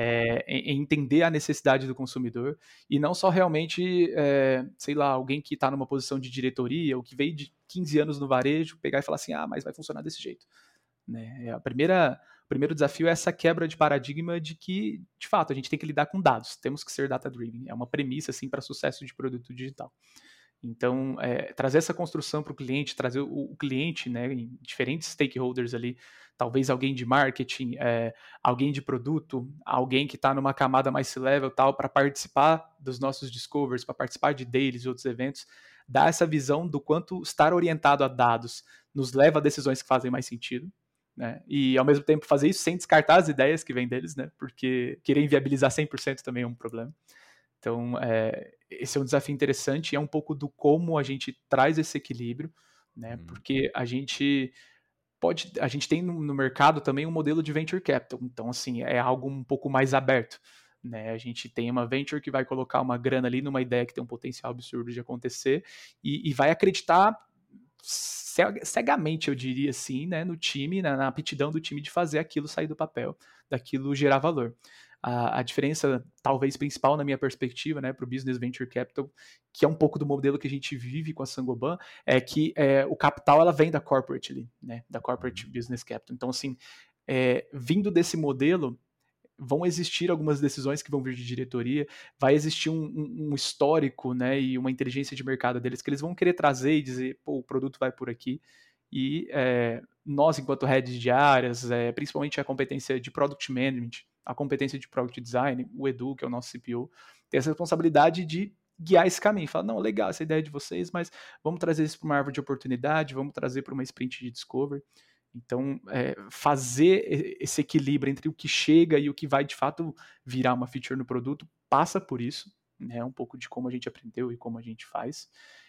em entender a necessidade do consumidor, e não só realmente, sei lá, alguém que está numa posição de diretoria, ou que veio de 15 anos no varejo, pegar e falar assim, mas vai funcionar desse jeito. Né? O primeiro desafio é essa quebra de paradigma de que, de fato, a gente tem que lidar com dados, temos que ser data-driven. É uma premissa assim, para sucesso de produto digital. Então, trazer essa construção para o cliente, trazer o cliente, né, em diferentes stakeholders ali, talvez alguém de marketing, alguém de produto, alguém que está numa camada mais C-level, tal, para participar dos nossos discovers, para participar de dailies e outros eventos, dar essa visão do quanto estar orientado a dados nos leva a decisões que fazem mais sentido. Né? E, ao mesmo tempo, fazer isso sem descartar as ideias que vêm deles, né? Porque querer inviabilizar 100% também é um problema. Então, esse é um desafio interessante e é um pouco do como a gente traz esse equilíbrio, né? Porque a gente tem no mercado também um modelo de venture capital. Então, assim, é algo um pouco mais aberto. Né? A gente tem uma venture que vai colocar uma grana ali numa ideia que tem um potencial absurdo de acontecer e vai acreditar cegamente, eu diria assim, né, no time, na aptidão do time de fazer aquilo sair do papel, daquilo gerar valor. A diferença, talvez principal na minha perspectiva, né, para o Business Venture Capital, que é um pouco do modelo que a gente vive com a Saint-Gobain, é que o capital ela vem da corporate ali, né, da corporate business capital. Então, assim, vindo desse modelo, vão existir algumas decisões que vão vir de diretoria, vai existir um histórico, né, e uma inteligência de mercado deles que eles vão querer trazer e dizer, o produto vai por aqui. E nós, enquanto heads de áreas, principalmente a competência de Product Management, a competência de Product Design, o Edu, que é o nosso CPO, tem essa responsabilidade de guiar esse caminho. Falar, não, legal essa ideia de vocês, mas vamos trazer isso para uma árvore de oportunidade, vamos trazer para uma sprint de discovery. Então, fazer esse equilíbrio entre o que chega e o que vai, de fato, virar uma feature no produto, passa por isso, né? Um pouco de como a gente aprendeu e como a gente faz.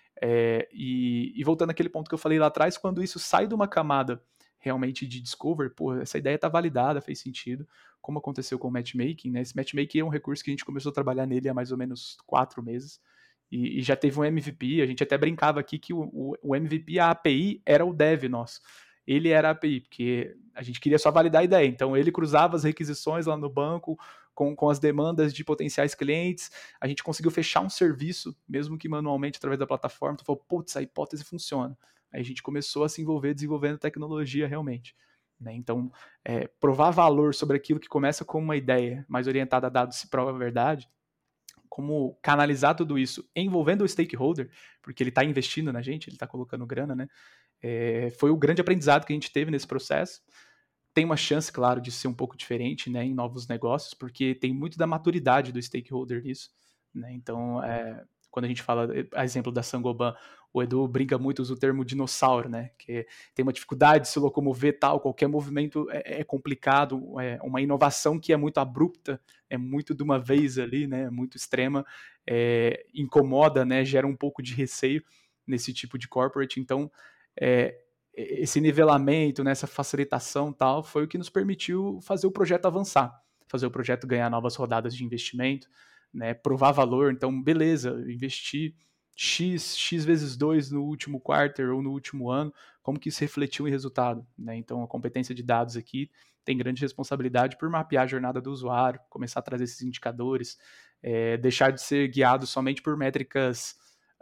E voltando àquele ponto que eu falei lá atrás, quando isso sai de uma camada realmente de discover, essa ideia está validada, fez sentido, como aconteceu com o matchmaking, né? Esse matchmaking é um recurso que a gente começou a trabalhar nele há mais ou menos 4 meses, e já teve um MVP, a gente até brincava aqui que o MVP, a API, era o dev nosso. Ele era a API, porque a gente queria só validar a ideia. Então, ele cruzava as requisições lá no banco com as demandas de potenciais clientes. A gente conseguiu fechar um serviço, mesmo que manualmente, através da plataforma. Então, falou, putz, a hipótese funciona. Aí a gente começou a se envolver desenvolvendo tecnologia realmente. Né? Então, provar valor sobre aquilo que começa como uma ideia, mais orientada a dados se prova a verdade, como canalizar tudo isso envolvendo o stakeholder, porque ele está investindo na gente, ele está colocando grana, né? Foi o grande aprendizado que a gente teve nesse processo. Tem uma chance, claro, de ser um pouco diferente, né, em novos negócios, porque tem muito da maturidade do stakeholder nisso. Né? Então, quando a gente fala, a exemplo da Saint-Gobain, o Edu brinca muito, usa o termo dinossauro, né? Que tem uma dificuldade de se locomover, tal, qualquer movimento é complicado, é uma inovação que é muito abrupta, é muito de uma vez ali, né? Muito extrema, incomoda, né? Gera um pouco de receio nesse tipo de corporate. Então, esse nivelamento, né, essa facilitação tal, foi o que nos permitiu fazer o projeto avançar, fazer o projeto ganhar novas rodadas de investimento, né, provar valor. Então, beleza, investir X vezes 2 no último quarter ou no último ano, como que isso refletiu em resultado, né? Então, a competência de dados aqui tem grande responsabilidade por mapear a jornada do usuário, começar a trazer esses indicadores, deixar de ser guiado somente por métricas,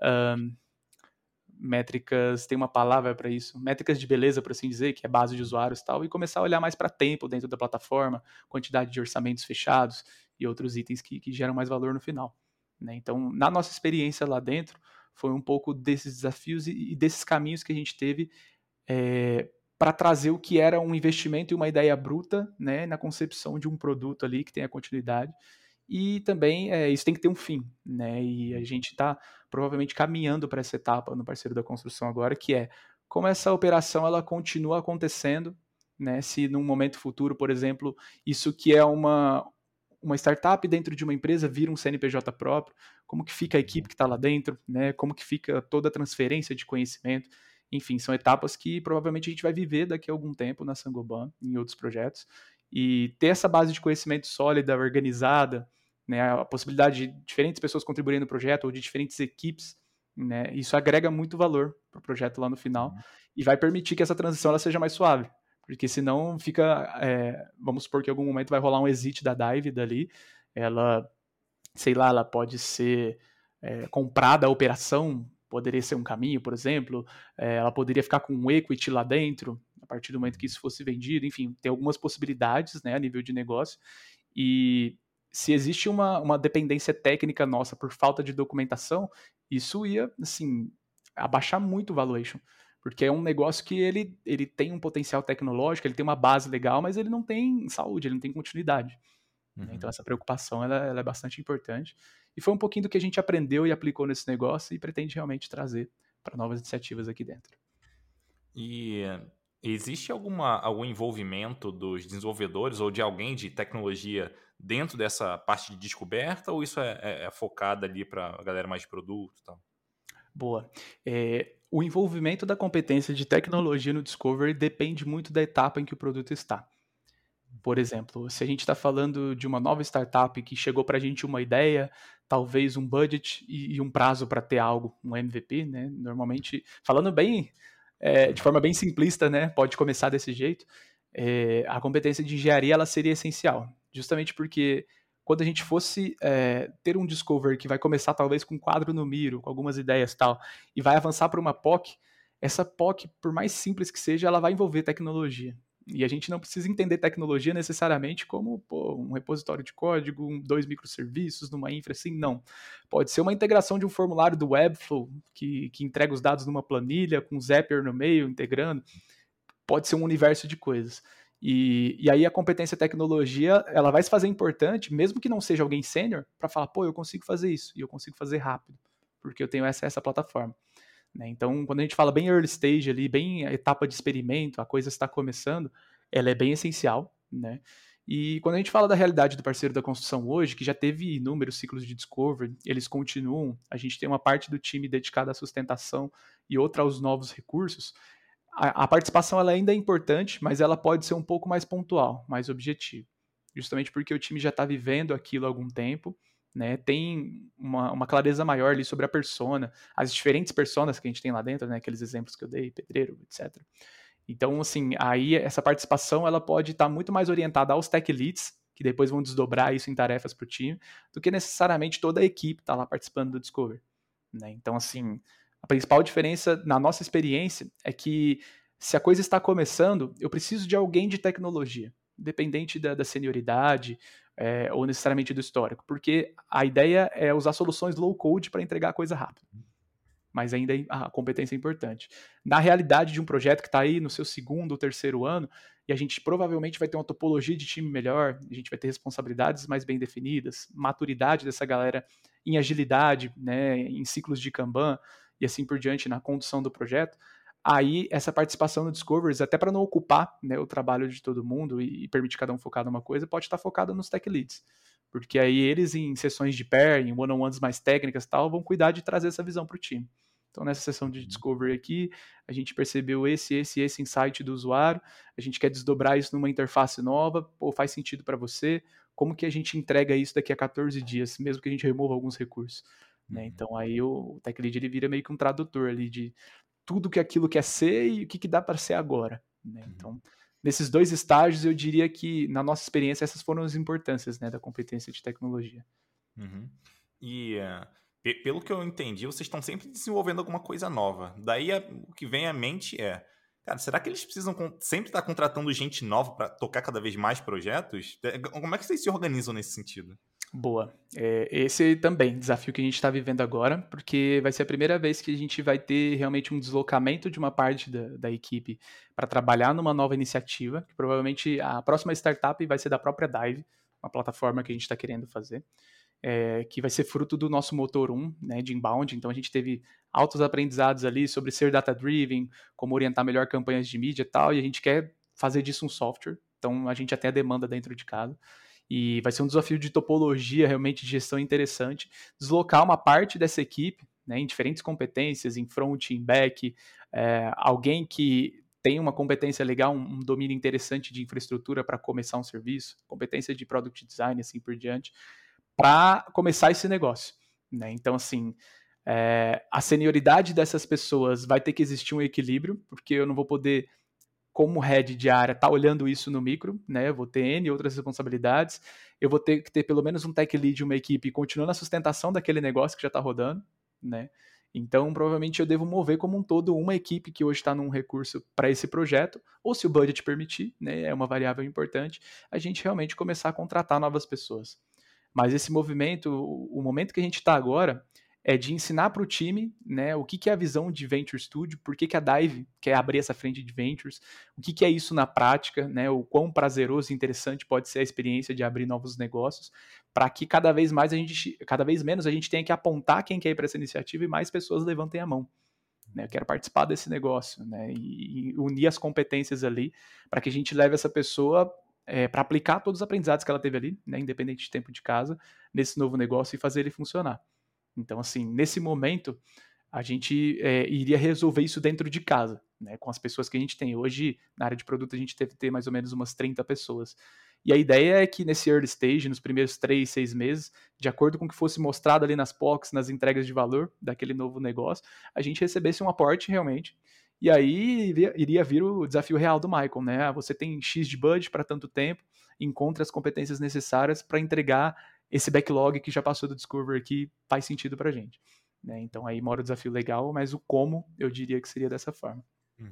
tem uma palavra para isso, métricas de beleza, por assim dizer, que é base de usuários e tal, e começar a olhar mais para tempo dentro da plataforma, quantidade de orçamentos fechados e outros itens que geram mais valor no final, né? Então, na nossa experiência lá dentro, foi um pouco desses desafios e desses caminhos que a gente teve para trazer o que era um investimento e uma ideia bruta, né, na concepção de um produto ali que tenha continuidade. E também isso tem que ter um fim, né? E a gente está provavelmente caminhando para essa etapa no Parceiro da Construção agora, que é como essa operação ela continua acontecendo, né? Se num momento futuro, por exemplo, isso que é uma startup dentro de uma empresa vira um CNPJ próprio, como que fica a equipe que está lá dentro, né? Como que fica toda a transferência de conhecimento. Enfim, são etapas que provavelmente a gente vai viver daqui a algum tempo na Saint-Gobain, em outros projetos. E ter essa base de conhecimento sólida, organizada, né, a possibilidade de diferentes pessoas contribuírem no projeto ou de diferentes equipes, né, isso agrega muito valor para o projeto lá no final e vai permitir que essa transição ela seja mais suave, porque senão fica, vamos supor que em algum momento vai rolar um exit da Dive dali, ela, sei lá, ela pode ser comprada, a operação poderia ser um caminho, por exemplo, ela poderia ficar com um equity lá dentro, a partir do momento que isso fosse vendido, enfim, tem algumas possibilidades, né, a nível de negócio, e se existe uma dependência técnica nossa por falta de documentação, isso ia, assim, abaixar muito o valuation, porque é um negócio que ele tem um potencial tecnológico, ele tem uma base legal, mas ele não tem saúde, ele não tem continuidade. Então essa preocupação ela é bastante importante. E foi um pouquinho do que a gente aprendeu e aplicou nesse negócio e pretende realmente trazer para novas iniciativas aqui dentro. E existe algum envolvimento dos desenvolvedores ou de alguém de tecnologia dentro dessa parte de descoberta, ou isso é focado ali para a galera mais de produto e tal? Boa. O envolvimento da competência de tecnologia no Discovery depende muito da etapa em que o produto está. Por exemplo, se a gente está falando de uma nova startup que chegou para a gente uma ideia, talvez um budget e um prazo para ter algo, um MVP, né? Normalmente, falando bem, de forma bem simplista, né? Pode começar desse jeito. A competência de engenharia ela seria essencial, justamente porque quando a gente fosse ter um discovery que vai começar talvez com um quadro no Miro, com algumas ideias e tal, e vai avançar para uma POC, essa POC, por mais simples que seja, ela vai envolver tecnologia. E a gente não precisa entender tecnologia necessariamente como um repositório de código, 2 microserviços numa infra, assim, não. Pode ser uma integração de um formulário do Webflow que entrega os dados numa planilha, com um Zapier no meio, integrando. Pode ser um universo de coisas. E aí a competência tecnologia, ela vai se fazer importante, mesmo que não seja alguém sênior, para falar, pô, eu consigo fazer isso, e eu consigo fazer rápido, porque eu tenho essa plataforma. Né? Então, quando a gente fala bem early stage ali, bem a etapa de experimento, a coisa está começando, ela é bem essencial, né? E quando a gente fala da realidade do Parceiro da Construção hoje, que já teve inúmeros ciclos de discovery, eles continuam, a gente tem uma parte do time dedicada à sustentação e outra aos novos recursos. A participação ela ainda é importante, mas ela pode ser um pouco mais pontual, mais objetiva. Justamente porque o time já está vivendo aquilo há algum tempo, né, tem uma clareza maior ali sobre a persona, as diferentes personas que a gente tem lá dentro, né, aqueles exemplos que eu dei, pedreiro, etc. Então, assim, aí essa participação ela pode estar muito mais orientada aos tech leads, que depois vão desdobrar isso em tarefas para o time, do que necessariamente toda a equipe está lá participando do Discovery. Né? Então, assim, a principal diferença na nossa experiência é que se a coisa está começando, eu preciso de alguém de tecnologia, independente da senioridade, ou necessariamente do histórico, porque a ideia é usar soluções low code para entregar a coisa rápido. mas ainda a competência é importante. Na realidade de um projeto que está aí no seu segundo ou terceiro ano, e a gente provavelmente vai ter uma topologia de time melhor, a gente vai ter responsabilidades mais bem definidas, maturidade dessa galera em agilidade, né, em ciclos de Kanban e assim por diante na condução do projeto, aí essa participação no Discoveries, até para não ocupar, né, o trabalho de todo mundo e permitir cada um focar numa coisa, pode estar focado nos tech leads. Porque aí eles, em sessões de pair, em one-on-ones mais técnicas e tal, vão cuidar de trazer essa visão para o time. Então, nessa sessão de Discovery aqui, a gente percebeu esse insight do usuário, a gente quer desdobrar isso numa interface nova, pô, faz sentido para você, como que a gente entrega isso daqui a 14 dias, mesmo que a gente remova alguns recursos. Né? Então, aí o Tech Lead ele vira meio que um tradutor ali de tudo que aquilo quer ser e o que dá para ser agora. Né? Então, nesses dois estágios, eu diria que, na nossa experiência, essas foram as importâncias, né, da competência de tecnologia. E pelo que eu entendi, vocês estão sempre desenvolvendo alguma coisa nova. Daí o que vem à mente é, cara, será que eles precisam sempre estar contratando gente nova para tocar cada vez mais projetos? Como é que vocês se organizam nesse sentido? Boa. Esse também, desafio que a gente está vivendo agora, porque vai ser a primeira vez que a gente vai ter realmente um deslocamento de uma parte da equipe para trabalhar numa nova iniciativa, que provavelmente a próxima startup vai ser da própria Dive, uma plataforma que a gente está querendo fazer, que vai ser fruto do nosso motor 1, né, de inbound. Então a gente teve altos aprendizados ali sobre ser data-driven, como orientar melhor campanhas de mídia e tal, e a gente quer fazer disso um software, então a gente até demanda dentro de casa. E vai ser um desafio de topologia, realmente de gestão interessante, deslocar uma parte dessa equipe, né, em diferentes competências, em front, em back, alguém que tem uma competência legal, um domínio interessante de infraestrutura para começar um serviço, competência de product design, assim por diante, para começar esse negócio. Né? Então, assim, a senioridade dessas pessoas vai ter que existir um equilíbrio, porque eu não vou poder, como head de área, tá olhando isso no micro, né? Eu vou ter N outras responsabilidades, eu vou ter que ter pelo menos um tech lead, uma equipe continuando a sustentação daquele negócio que já está rodando, né? Então, provavelmente eu devo mover como um todo uma equipe que hoje está num recurso para esse projeto, ou se o budget permitir, né? É uma variável importante, a gente realmente começar a contratar novas pessoas. Mas esse movimento, o momento que a gente está agora, é de ensinar para o time, né, o que é a visão de Venture Studio, por que a Dive quer abrir essa frente de Ventures, o que é isso na prática, né, o quão prazeroso e interessante pode ser a experiência de abrir novos negócios, para que cada vez menos a gente tenha que apontar quem quer ir para essa iniciativa e mais pessoas levantem a mão. Né, eu quero participar desse negócio, né, e unir as competências ali para que a gente leve essa pessoa para aplicar todos os aprendizados que ela teve ali, né, independente de tempo de casa, nesse novo negócio e fazer ele funcionar. Então, assim, nesse momento, a gente iria resolver isso dentro de casa, né, com as pessoas que a gente tem. Hoje, na área de produto, a gente deve ter mais ou menos umas 30 pessoas. E a ideia é que nesse early stage, nos primeiros 3, 6 meses, de acordo com o que fosse mostrado ali nas POCs, nas entregas de valor daquele novo negócio, a gente recebesse um aporte realmente. E aí iria vir o desafio real do Michael, né? Você tem X de budget para tanto tempo, encontre as competências necessárias para entregar esse backlog que já passou do Discovery aqui faz sentido pra gente. Né? Então aí mora o desafio legal, mas o como eu diria que seria dessa forma.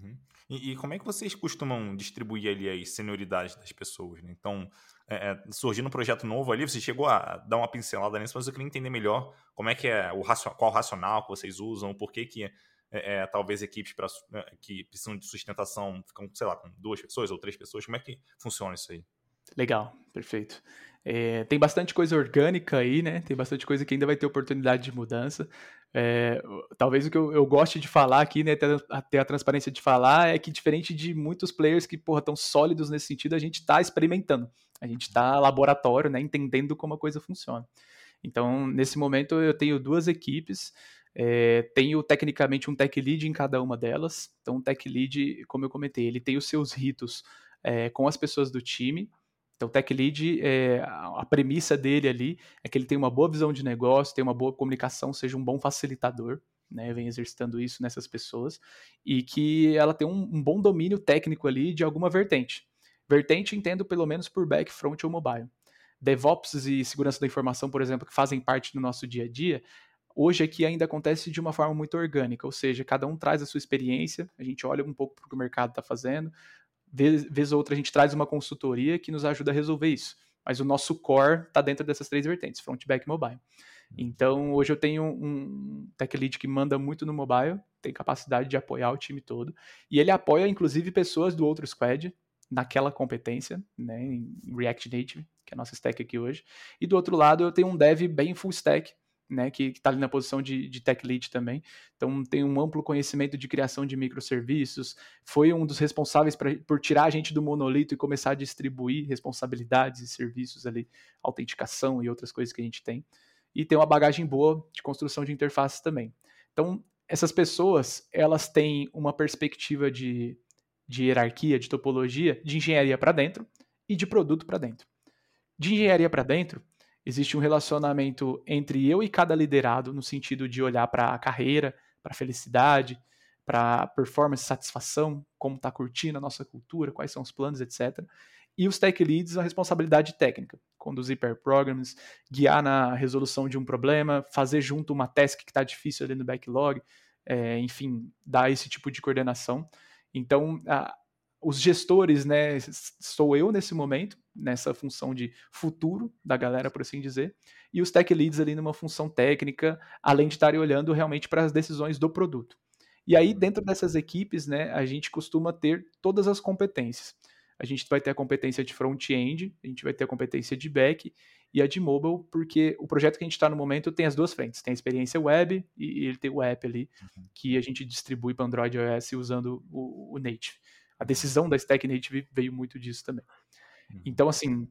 E como é que vocês costumam distribuir ali as senioridades das pessoas? Né? Então, surgindo um projeto novo ali, você chegou a dar uma pincelada nisso, mas eu queria entender melhor como é que é qual o racional que vocês usam, por que talvez equipes que precisam de sustentação ficam, sei lá, com 2 pessoas ou 3 pessoas, como é que funciona isso aí? Legal, perfeito. Tem bastante coisa orgânica aí, né? Tem bastante coisa que ainda vai ter oportunidade de mudança. Talvez o que eu goste de falar aqui, né? Ter a transparência de falar, é que diferente de muitos players que, estão sólidos nesse sentido, a gente está experimentando. A gente está laboratório, né? Entendendo como a coisa funciona. Então, nesse momento, eu tenho 2 equipes. Tenho tecnicamente um tech lead em cada uma delas. Então, o tech lead, como eu comentei, ele tem os seus ritos com as pessoas do time. Então, o Tech Lead, a premissa dele ali é que ele tem uma boa visão de negócio, tem uma boa comunicação, seja um bom facilitador, né, vem exercitando isso nessas pessoas, e que ela tem um bom domínio técnico ali de alguma vertente. Vertente entendo pelo menos por back, front ou mobile. DevOps e segurança da informação, por exemplo, que fazem parte do nosso dia a dia, hoje aqui ainda acontece de uma forma muito orgânica, ou seja, cada um traz a sua experiência, a gente olha um pouco para o que o mercado está fazendo, vez ou outra a gente traz uma consultoria que nos ajuda a resolver isso. Mas o nosso core está dentro dessas 3 vertentes, front, back e mobile. Então, hoje eu tenho um tech lead que manda muito no mobile, tem capacidade de apoiar o time todo, e ele apoia, inclusive, pessoas do outro squad naquela competência, né, em React Native, que é a nossa stack aqui hoje. E do outro lado, eu tenho um dev bem full stack, né, que está ali na posição de tech lead também. Então, tem um amplo conhecimento de criação de microserviços, foi um dos responsáveis por tirar a gente do monolito e começar a distribuir responsabilidades e serviços ali, autenticação e outras coisas que a gente tem. E tem uma bagagem boa de construção de interfaces também. Então, essas pessoas, elas têm uma perspectiva de hierarquia, de topologia, de engenharia para dentro e de produto para dentro. De engenharia para dentro, existe um relacionamento entre eu e cada liderado, no sentido de olhar para a carreira, para a felicidade, para performance, satisfação, como está curtindo a nossa cultura, quais são os planos, etc. E os tech leads, a responsabilidade técnica, conduzir pair programs, guiar na resolução de um problema, fazer junto uma task que está difícil ali no backlog, enfim, dar esse tipo de coordenação. Então, os gestores, né, sou eu nesse momento, nessa função de futuro da galera, por assim dizer, e os tech leads ali numa função técnica, além de estarem olhando realmente para as decisões do produto. E aí, dentro dessas equipes, né, a gente costuma ter todas as competências. A gente vai ter a competência de front-end, a gente vai ter a competência de back e a de mobile, porque o projeto que a gente está no momento tem as duas frentes. Tem a experiência web e ele tem o app ali, que a gente distribui para Android e iOS usando o Native. A decisão da Stack Native veio muito disso também. Então, assim,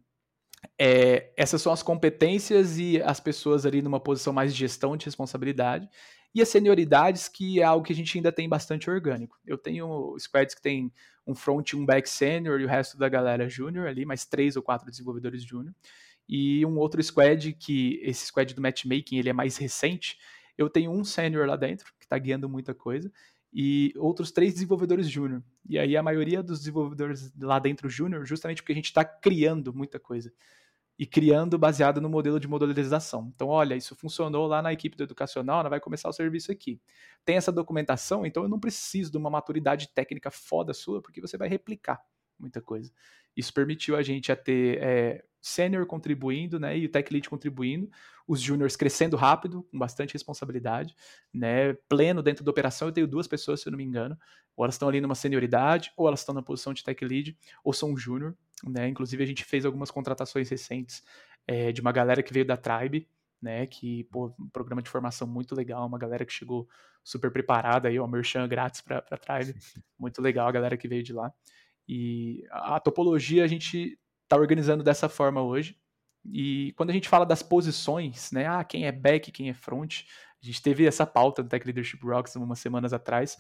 essas são as competências e as pessoas ali numa posição mais de gestão de responsabilidade. E as senioridades, que é algo que a gente ainda tem bastante orgânico. Eu tenho squads que tem um front e um back senior e o resto da galera júnior ali, mais 3 ou 4 desenvolvedores júnior. E um outro squad, que esse squad do matchmaking, ele é mais recente. Eu tenho um senior lá dentro, que está guiando muita coisa, e outros 3 desenvolvedores júnior. E aí a maioria dos desenvolvedores lá dentro júnior, justamente porque a gente está criando muita coisa. E criando baseado no modelo de modularização. Então, olha, isso funcionou lá na equipe do educacional, vai começar o serviço aqui. Tem essa documentação, então eu não preciso de uma maturidade técnica foda sua, porque você vai replicar muita coisa. Isso permitiu a gente a ter sênior contribuindo, né, e o tech lead contribuindo, os júniors crescendo rápido, com bastante responsabilidade, né, pleno dentro da operação. Eu tenho 2 pessoas, se eu não me engano, ou elas estão ali numa senioridade, ou elas estão na posição de tech lead, ou são júnior, né? Inclusive a gente fez algumas contratações recentes de uma galera que veio da Tribe, né? Que, pô, um programa de formação muito legal, uma galera que chegou super preparada aí, ó, merchan grátis para Tribe, muito legal a galera que veio de lá. E a topologia a gente está organizando dessa forma hoje. E quando a gente fala das posições, né? Quem é back, quem é front, a gente teve essa pauta do Tech Leadership Rocks umas semanas atrás.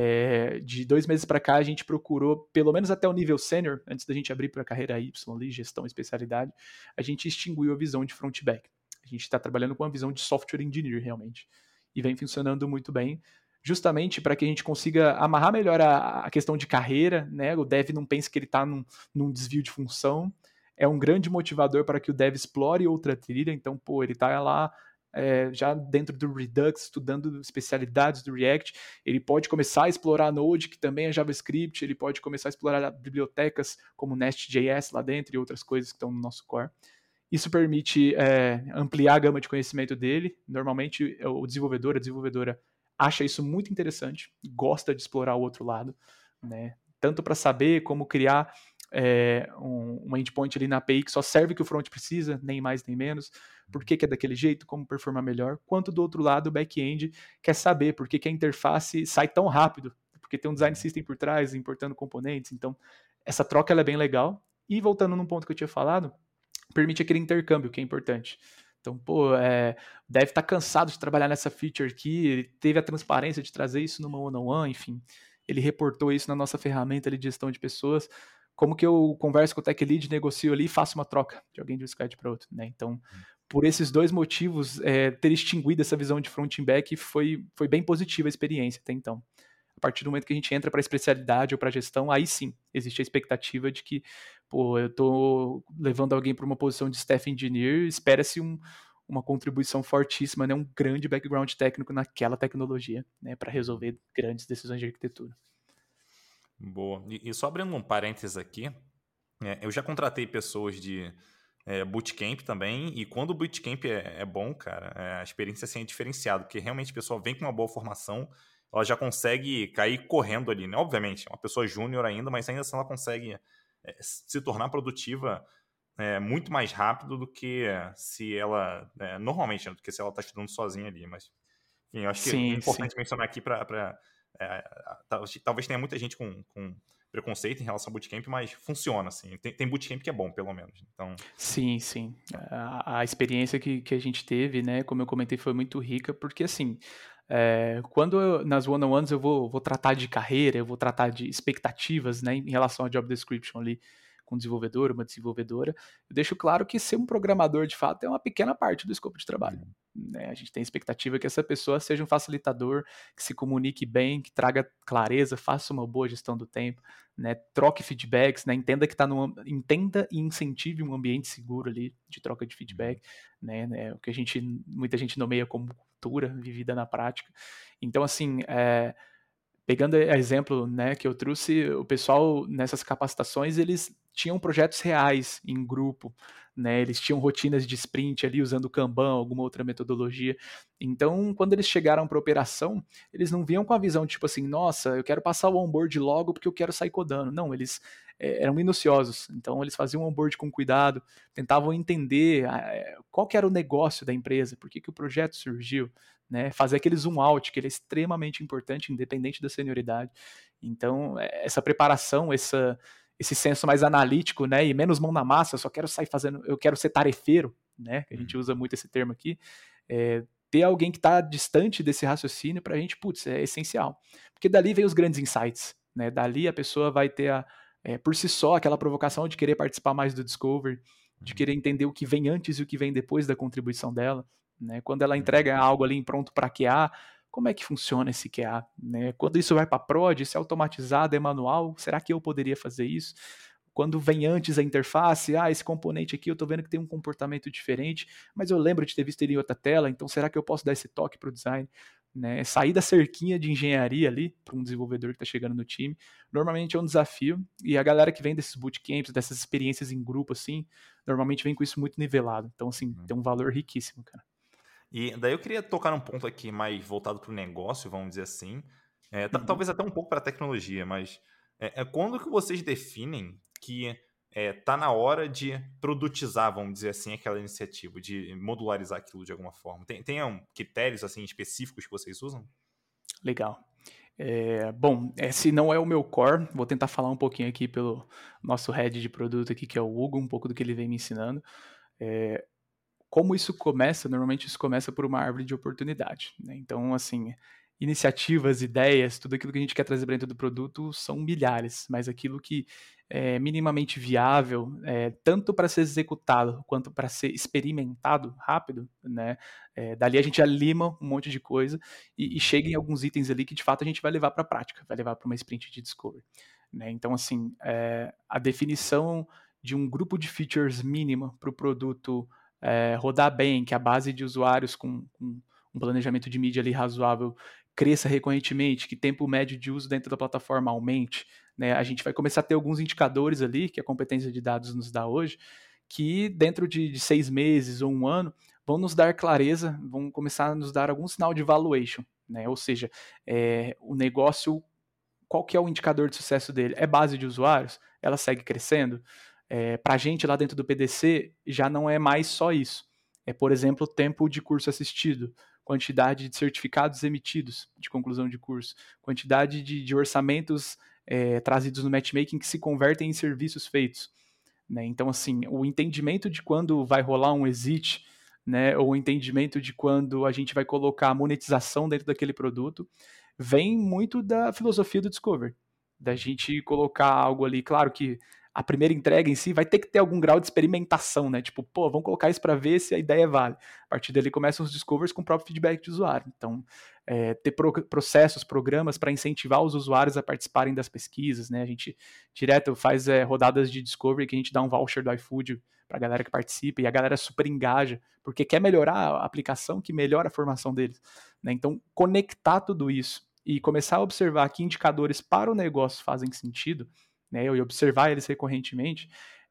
De 2 meses para cá, a gente procurou, pelo menos até o nível sênior, antes da gente abrir para a carreira Y ali, gestão, especialidade, a gente extinguiu a visão de front back. A gente está trabalhando com uma visão de software engineer, realmente. E vem funcionando muito bem, justamente para que a gente consiga amarrar melhor a questão de carreira, né? O dev não pense que ele está num desvio de função. É um grande motivador para que o dev explore outra trilha. Então, pô, ele está lá já dentro do Redux, estudando especialidades do React, ele pode começar a explorar Node, que também é JavaScript, ele pode começar a explorar bibliotecas como Nest.js lá dentro e outras coisas que estão no nosso core. Isso permite ampliar a gama de conhecimento dele. Normalmente, o desenvolvedor, a desenvolvedora, acha isso muito interessante, gosta de explorar o outro lado, né? Tanto para saber como criar um endpoint ali na API que só serve o que o front precisa, nem mais nem menos, por que é daquele jeito, como performar melhor, quanto do outro lado o back-end quer saber por que a interface sai tão rápido, porque tem um design system por trás, importando componentes. Então, essa troca ela é bem legal. E voltando num ponto que eu tinha falado, permite aquele intercâmbio que é importante. Então, pô, deve estar cansado de trabalhar nessa feature aqui, ele teve a transparência de trazer isso numa one-on-one, enfim, ele reportou isso na nossa ferramenta de gestão de pessoas. Como que eu converso com o tech lead, negocio ali e faço uma troca de alguém de um squad para outro, né? Então, por esses 2 motivos, ter extinguido essa visão de front e back foi bem positiva a experiência até então. A partir do momento que a gente entra para a especialidade ou para a gestão, aí sim, existe a expectativa de que, pô, eu estou levando alguém para uma posição de staff engineer, espera-se uma contribuição fortíssima, né, um grande background técnico naquela tecnologia, né, para resolver grandes decisões de arquitetura. Boa. E só abrindo um parênteses aqui, eu já contratei pessoas de bootcamp também, e quando o bootcamp é bom, cara, a experiência assim, é diferenciada, porque realmente a pessoa vem com uma boa formação, ela já consegue cair correndo ali, né? Obviamente, é uma pessoa júnior ainda, mas ainda assim ela consegue se tornar produtiva muito mais rápido do que se ela, normalmente, né, do que se ela está estudando sozinha ali, mas enfim, eu acho que é Sim, sim. importante mencionar aqui para talvez tenha muita gente com preconceito em relação ao bootcamp, mas funciona, assim. Tem bootcamp que é bom, pelo menos. Então, Sim, sim. A experiência que a gente teve, né, como eu comentei, foi muito rica, porque assim, nas one-on-ones eu vou tratar de carreira, eu vou tratar de expectativas, né, em relação ao job description ali com um desenvolvedor, uma desenvolvedora, eu deixo claro que ser um programador de fato é uma pequena parte do escopo de trabalho. Né? A gente tem expectativa que essa pessoa seja um facilitador, que se comunique bem, que traga clareza, faça uma boa gestão do tempo, né? Troque feedbacks, né? Entenda entenda e incentive um ambiente seguro ali de troca de feedback, né? O que muita gente nomeia como cultura vivida na prática. Então, assim, pegando exemplo, né, que eu trouxe, o pessoal nessas capacitações, eles tinham projetos reais em grupo, né, eles tinham rotinas de sprint ali usando o Kanban, alguma outra metodologia. Então, quando eles chegaram para a operação, eles não vinham com a visão tipo assim, nossa, eu quero passar o onboard logo porque eu quero sair codando. Não, eles eram minuciosos. Então, eles faziam o onboard com cuidado, tentavam entender qual que era o negócio da empresa, por que o projeto surgiu, né, fazer aquele zoom out, que ele é extremamente importante, independente da senioridade. Então, essa preparação, esse senso mais analítico, né, e menos mão na massa, eu só quero sair fazendo, eu quero ser tarefeiro, né, que a gente usa muito esse termo aqui, ter alguém que está distante desse raciocínio para a gente, putz, é essencial. Porque dali vem os grandes insights, né, dali a pessoa vai ter, por si só, aquela provocação de querer participar mais do Discovery, de querer entender o que vem antes e o que vem depois da contribuição dela. Né? Quando ela entrega algo ali pronto para QA, como é que funciona esse QA? Né? Quando isso vai para prod, isso é automatizado, é manual, será que eu poderia fazer isso? Quando vem antes a interface, esse componente aqui eu estou vendo que tem um comportamento diferente, mas eu lembro de ter visto ele em outra tela, então será que eu posso dar esse toque para o design? Né? Sair da cerquinha de engenharia ali para um desenvolvedor que está chegando no time, normalmente é um desafio, e a galera que vem desses bootcamps, dessas experiências em grupo, assim, normalmente vem com isso muito nivelado. Então, assim, tem um valor riquíssimo, cara. E daí eu queria tocar num ponto aqui mais voltado para o negócio, vamos dizer assim. Talvez até um pouco para a tecnologia, mas quando que vocês definem que tá na hora de produtizar, vamos dizer assim, aquela iniciativa, de modularizar aquilo de alguma forma? Tem critérios assim específicos que vocês usam? Legal. Bom, esse não é o meu core, vou tentar falar um pouquinho aqui pelo nosso head de produto aqui, que é o Hugo, um pouco do que ele vem me ensinando. Como isso começa? Normalmente isso começa por uma árvore de oportunidade. Né? Então, assim, iniciativas, ideias, tudo aquilo que a gente quer trazer para dentro do produto são milhares, mas aquilo que é minimamente viável, tanto para ser executado quanto para ser experimentado rápido, né? Dali a gente alima um monte de coisa e chega em alguns itens ali que de fato a gente vai levar para a prática, vai levar para uma sprint de discovery. Né? Então, assim, a definição de um grupo de features mínima para o produto rodar bem, que a base de usuários com um planejamento de mídia ali razoável cresça recorrentemente, que tempo médio de uso dentro da plataforma aumente, né? A gente vai começar a ter alguns indicadores ali, que a competência de dados nos dá hoje, que dentro de 6 meses ou um ano vão nos dar clareza, vão começar a nos dar algum sinal de valuation, né? Ou seja, o negócio, qual que é o indicador de sucesso dele? É base de usuários? Ela segue crescendo? Para a gente lá dentro do PDC, já não é mais só isso. Por exemplo, tempo de curso assistido, quantidade de certificados emitidos de conclusão de curso, quantidade de orçamentos trazidos no matchmaking que se convertem em serviços feitos. Né? Então, assim, o entendimento de quando vai rolar um exit, né, ou o entendimento de quando a gente vai colocar a monetização dentro daquele produto, vem muito da filosofia do Discovery. Da gente colocar algo ali, claro que a primeira entrega em si vai ter que ter algum grau de experimentação, né? Tipo, vamos colocar isso para ver se a ideia vale. A partir dali começam os discovers com o próprio feedback de usuário. Então, ter processos, programas para incentivar os usuários a participarem das pesquisas, né? A gente direto faz rodadas de discovery que a gente dá um voucher do iFood para a galera que participa e a galera super engaja, porque quer melhorar a aplicação que melhora a formação deles. Né? Então, conectar tudo isso e começar a observar que indicadores para o negócio fazem sentido, né, e observar eles recorrentemente,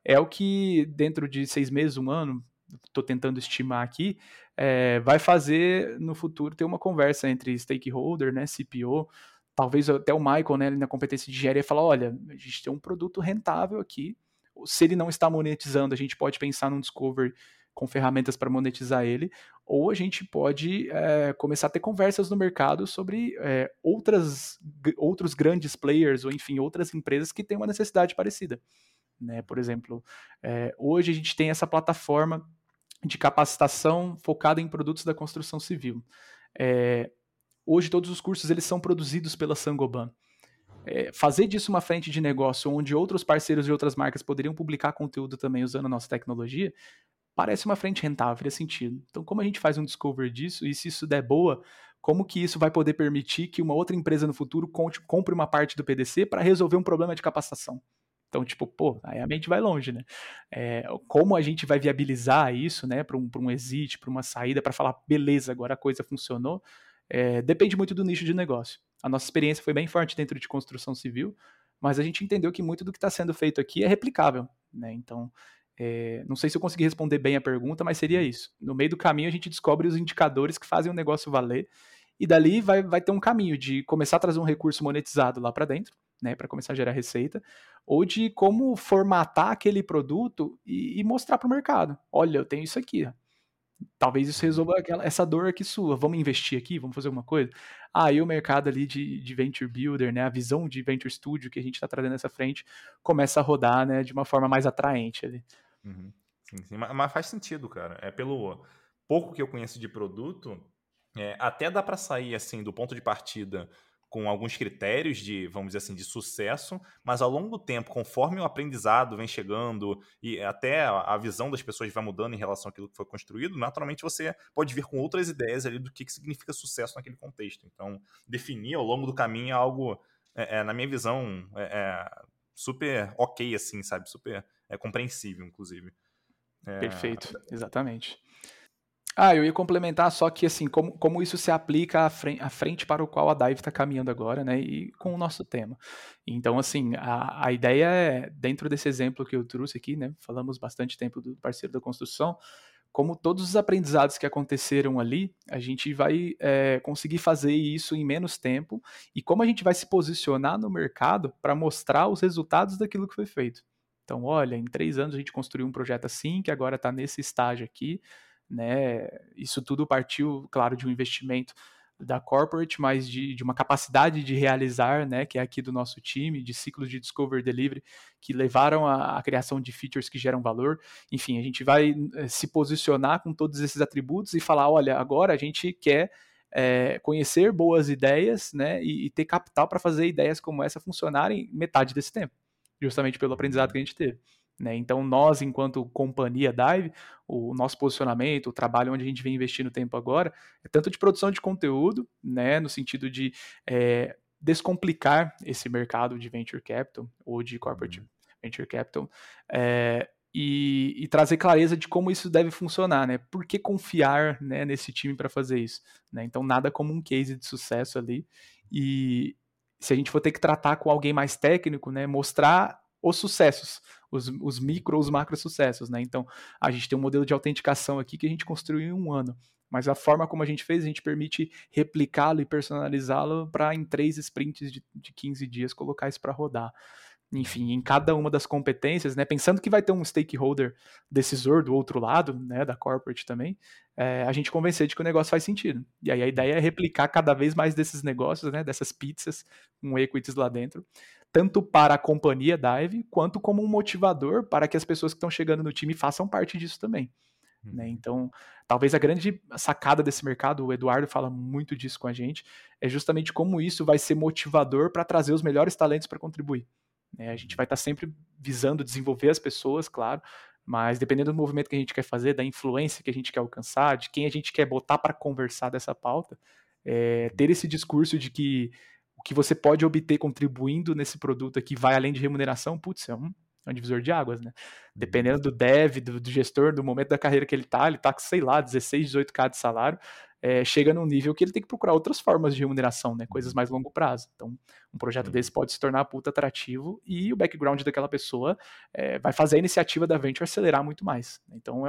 é o que dentro de 6 meses, 1 ano, estou tentando estimar aqui, vai fazer no futuro ter uma conversa entre stakeholder, né, CPO, talvez até o Michael, né, na competência de engenharia, falar, olha, a gente tem um produto rentável aqui, se ele não está monetizando, a gente pode pensar num discovery com ferramentas para monetizar ele, ou a gente pode começar a ter conversas no mercado sobre outros grandes players, ou enfim, outras empresas que têm uma necessidade parecida. Né? Por exemplo, hoje a gente tem essa plataforma de capacitação focada em produtos da construção civil. Hoje todos os cursos eles são produzidos pela Saint-Gobain. Fazer disso uma frente de negócio onde outros parceiros de outras marcas poderiam publicar conteúdo também usando a nossa tecnologia, parece uma frente rentável, faria sentido. Então, como a gente faz um discovery disso, e se isso der boa, como que isso vai poder permitir que uma outra empresa no futuro compre uma parte do PDC para resolver um problema de capacitação? Então, tipo, pô, aí a mente vai longe, né? Como a gente vai viabilizar isso, né, para um exit, para uma saída, para falar, beleza, agora a coisa funcionou, depende muito do nicho de negócio. A nossa experiência foi bem forte dentro de construção civil, mas a gente entendeu que muito do que está sendo feito aqui é replicável, né? Então, não sei se eu consegui responder bem a pergunta, mas seria isso. No meio do caminho, a gente descobre os indicadores que fazem o negócio valer, e dali vai ter um caminho de começar a trazer um recurso monetizado lá para dentro, né, para começar a gerar receita, ou de como formatar aquele produto e mostrar para o mercado. Olha, eu tenho isso aqui. Talvez isso resolva essa dor aqui sua. Vamos investir aqui? Vamos fazer alguma coisa? Aí o mercado ali de Venture Builder, né, a visão de Venture Studio que a gente está trazendo nessa frente, começa a rodar, né, de uma forma mais atraente ali. Uhum. Sim. Mas faz sentido, cara. Pelo pouco que eu conheço de produto, até dá para sair assim do ponto de partida com alguns critérios de, vamos dizer assim, de sucesso, mas ao longo do tempo, conforme o aprendizado vem chegando e até a visão das pessoas vai mudando em relação àquilo que foi construído, naturalmente você pode vir com outras ideias ali do que significa sucesso naquele contexto. Então, definir ao longo do caminho é algo, na minha visão, super ok, assim, sabe? Super compreensível, inclusive. Perfeito, exatamente. Eu ia complementar só que, assim, como isso se aplica à frente para o qual a Dive está caminhando agora, né, e com o nosso tema. Então, assim, a ideia é, dentro desse exemplo que eu trouxe aqui, né, falamos bastante tempo do parceiro da construção, como todos os aprendizados que aconteceram ali, a gente vai conseguir fazer isso em menos tempo, e como a gente vai se posicionar no mercado para mostrar os resultados daquilo que foi feito. Então, olha, em 3 anos a gente construiu um projeto assim, que agora está nesse estágio aqui, né? Isso tudo partiu, claro, de um investimento da corporate, mas de uma capacidade de realizar, né, que é aqui do nosso time, de ciclos de discovery delivery que levaram à criação de features que geram valor. Enfim, a gente vai se posicionar com todos esses atributos e falar, olha, agora a gente quer conhecer boas ideias, né, e ter capital para fazer ideias como essa funcionarem metade desse tempo, justamente pelo aprendizado que a gente teve. Né? Então, nós, enquanto companhia Dive, o nosso posicionamento, o trabalho onde a gente vem investindo tempo agora, é tanto de produção de conteúdo, né, no sentido de descomplicar esse mercado de Venture Capital ou de Corporate Venture Capital, e trazer clareza de como isso deve funcionar, né? Por que confiar, né, nesse time para fazer isso? Né? Então, nada como um case de sucesso ali, e se a gente for ter que tratar com alguém mais técnico, né, mostrar os sucessos, os micro ou os macro sucessos, né? Então, a gente tem um modelo de autenticação aqui que a gente construiu em 1 ano, mas a forma como a gente fez, a gente permite replicá-lo e personalizá-lo para em 3 sprints de 15 dias colocar isso para rodar. Enfim, em cada uma das competências, né, pensando que vai ter um stakeholder decisor do outro lado, né, da corporate também, a gente convencer de que o negócio faz sentido. E aí a ideia é replicar cada vez mais desses negócios, né, dessas pizzas com equities lá dentro, tanto para a companhia Dive, quanto como um motivador para que as pessoas que estão chegando no time façam parte disso também. Né? Então, talvez a grande sacada desse mercado, o Eduardo fala muito disso com a gente, é justamente como isso vai ser motivador para trazer os melhores talentos para contribuir. A gente vai estar sempre visando desenvolver as pessoas, claro, mas dependendo do movimento que a gente quer fazer, da influência que a gente quer alcançar, de quem a gente quer botar para conversar dessa pauta, ter esse discurso de que o que você pode obter contribuindo nesse produto aqui vai além de remuneração, putz, é um divisor de águas, né? Dependendo do dev, do gestor, do momento da carreira que ele tá com, sei lá, 16, 18k de salário, chega num nível que ele tem que procurar outras formas de remuneração, né? Coisas mais longo prazo. Então, um projeto desse pode se tornar puta atrativo e o background daquela pessoa vai fazer a iniciativa da venture acelerar muito mais. Então,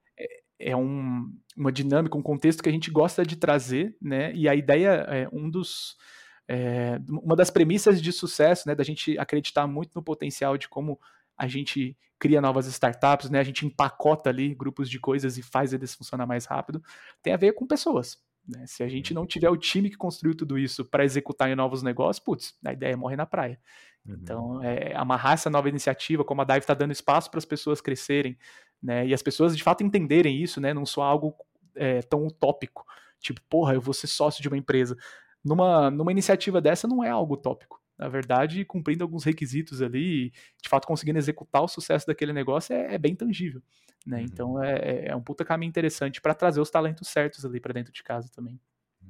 uma dinâmica, um contexto que a gente gosta de trazer, né? E a ideia uma das premissas de sucesso, né, da gente acreditar muito no potencial de como a gente cria novas startups, né, a gente empacota ali grupos de coisas e faz eles funcionar mais rápido, tem a ver com pessoas. Né? Se a gente não tiver o time que construiu tudo isso para executar em novos negócios, putz, a ideia morre na praia. Então, amarrar essa nova iniciativa, como a Dive está dando espaço para as pessoas crescerem, né, e as pessoas de fato entenderem isso, né, não só algo tão utópico, tipo, porra, eu vou ser sócio de uma empresa. Numa iniciativa dessa não é algo utópico. Na verdade, cumprindo alguns requisitos ali, de fato conseguindo executar o sucesso daquele negócio é bem tangível. Né? Então é um puta caminho interessante para trazer os talentos certos ali para dentro de casa também.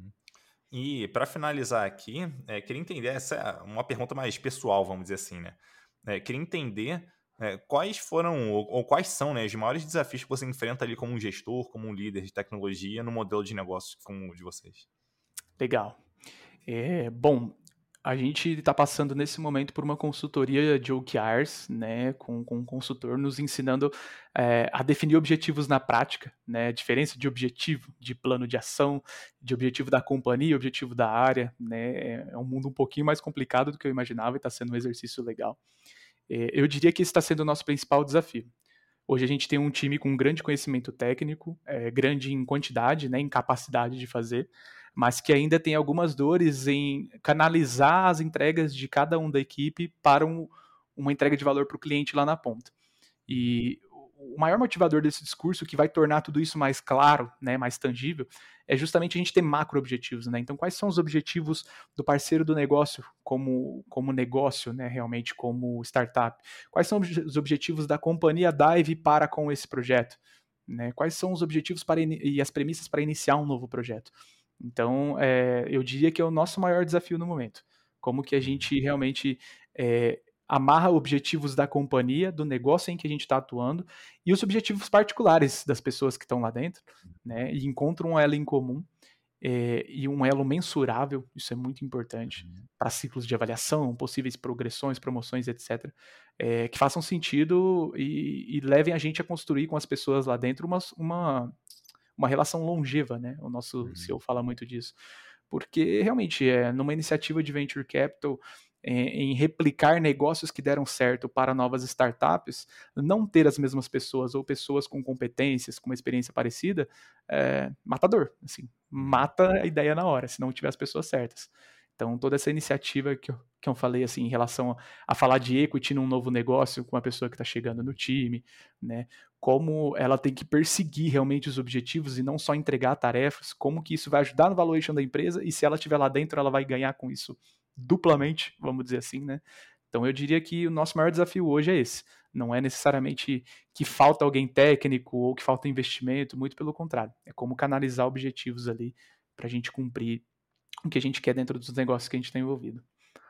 E para finalizar aqui, queria entender, essa é uma pergunta mais pessoal, vamos dizer assim, né? Queria entender quais foram ou quais são, né, os maiores desafios que você enfrenta ali como um gestor, como um líder de tecnologia no modelo de negócio como o de vocês. Legal. Bom, a gente está passando nesse momento por uma consultoria de OKRs, né, com um consultor nos ensinando a definir objetivos na prática, né, a diferença de objetivo, de plano de ação, de objetivo da companhia, objetivo da área, né, é um mundo um pouquinho mais complicado do que eu imaginava e está sendo um exercício legal. Eu diria que esse está sendo o nosso principal desafio. Hoje a gente tem um time com grande conhecimento técnico, grande em quantidade, né, em capacidade de fazer, mas que ainda tem algumas dores em canalizar as entregas de cada um da equipe para uma entrega de valor para o cliente lá na ponta. E o maior motivador desse discurso, que vai tornar tudo isso mais claro, né, mais tangível, é justamente a gente ter macro-objetivos. Né? Então, quais são os objetivos do parceiro do negócio como negócio, né, realmente como startup? Quais são os objetivos da companhia Dive para com esse projeto? Né? Quais são os objetivos e as premissas para iniciar um novo projeto? Então, eu diria que é o nosso maior desafio no momento. Como que a gente realmente amarra objetivos da companhia, do negócio em que a gente está atuando, e os objetivos particulares das pessoas que estão lá dentro, né, e encontram um elo em comum, e um elo mensurável, isso é muito importante, para ciclos de avaliação, possíveis progressões, promoções, etc., que façam sentido e levem a gente a construir com as pessoas lá dentro uma relação longeva, né? O nosso CEO fala muito disso. Porque, realmente, numa iniciativa de Venture Capital, em replicar negócios que deram certo para novas startups, não ter as mesmas pessoas ou pessoas com competências, com uma experiência parecida, matador. Assim, mata a ideia na hora, se não tiver as pessoas certas. Então, toda essa iniciativa que eu falei assim, em relação a falar de equity num novo negócio com uma pessoa que está chegando no time, né? Como ela tem que perseguir realmente os objetivos e não só entregar tarefas, como que isso vai ajudar no valuation da empresa e se ela estiver lá dentro, ela vai ganhar com isso duplamente, vamos dizer assim, né? Então eu diria que o nosso maior desafio hoje é esse. Não é necessariamente que falta alguém técnico ou que falta investimento, muito pelo contrário. É como canalizar objetivos ali para a gente cumprir o que a gente quer dentro dos negócios que a gente está envolvido.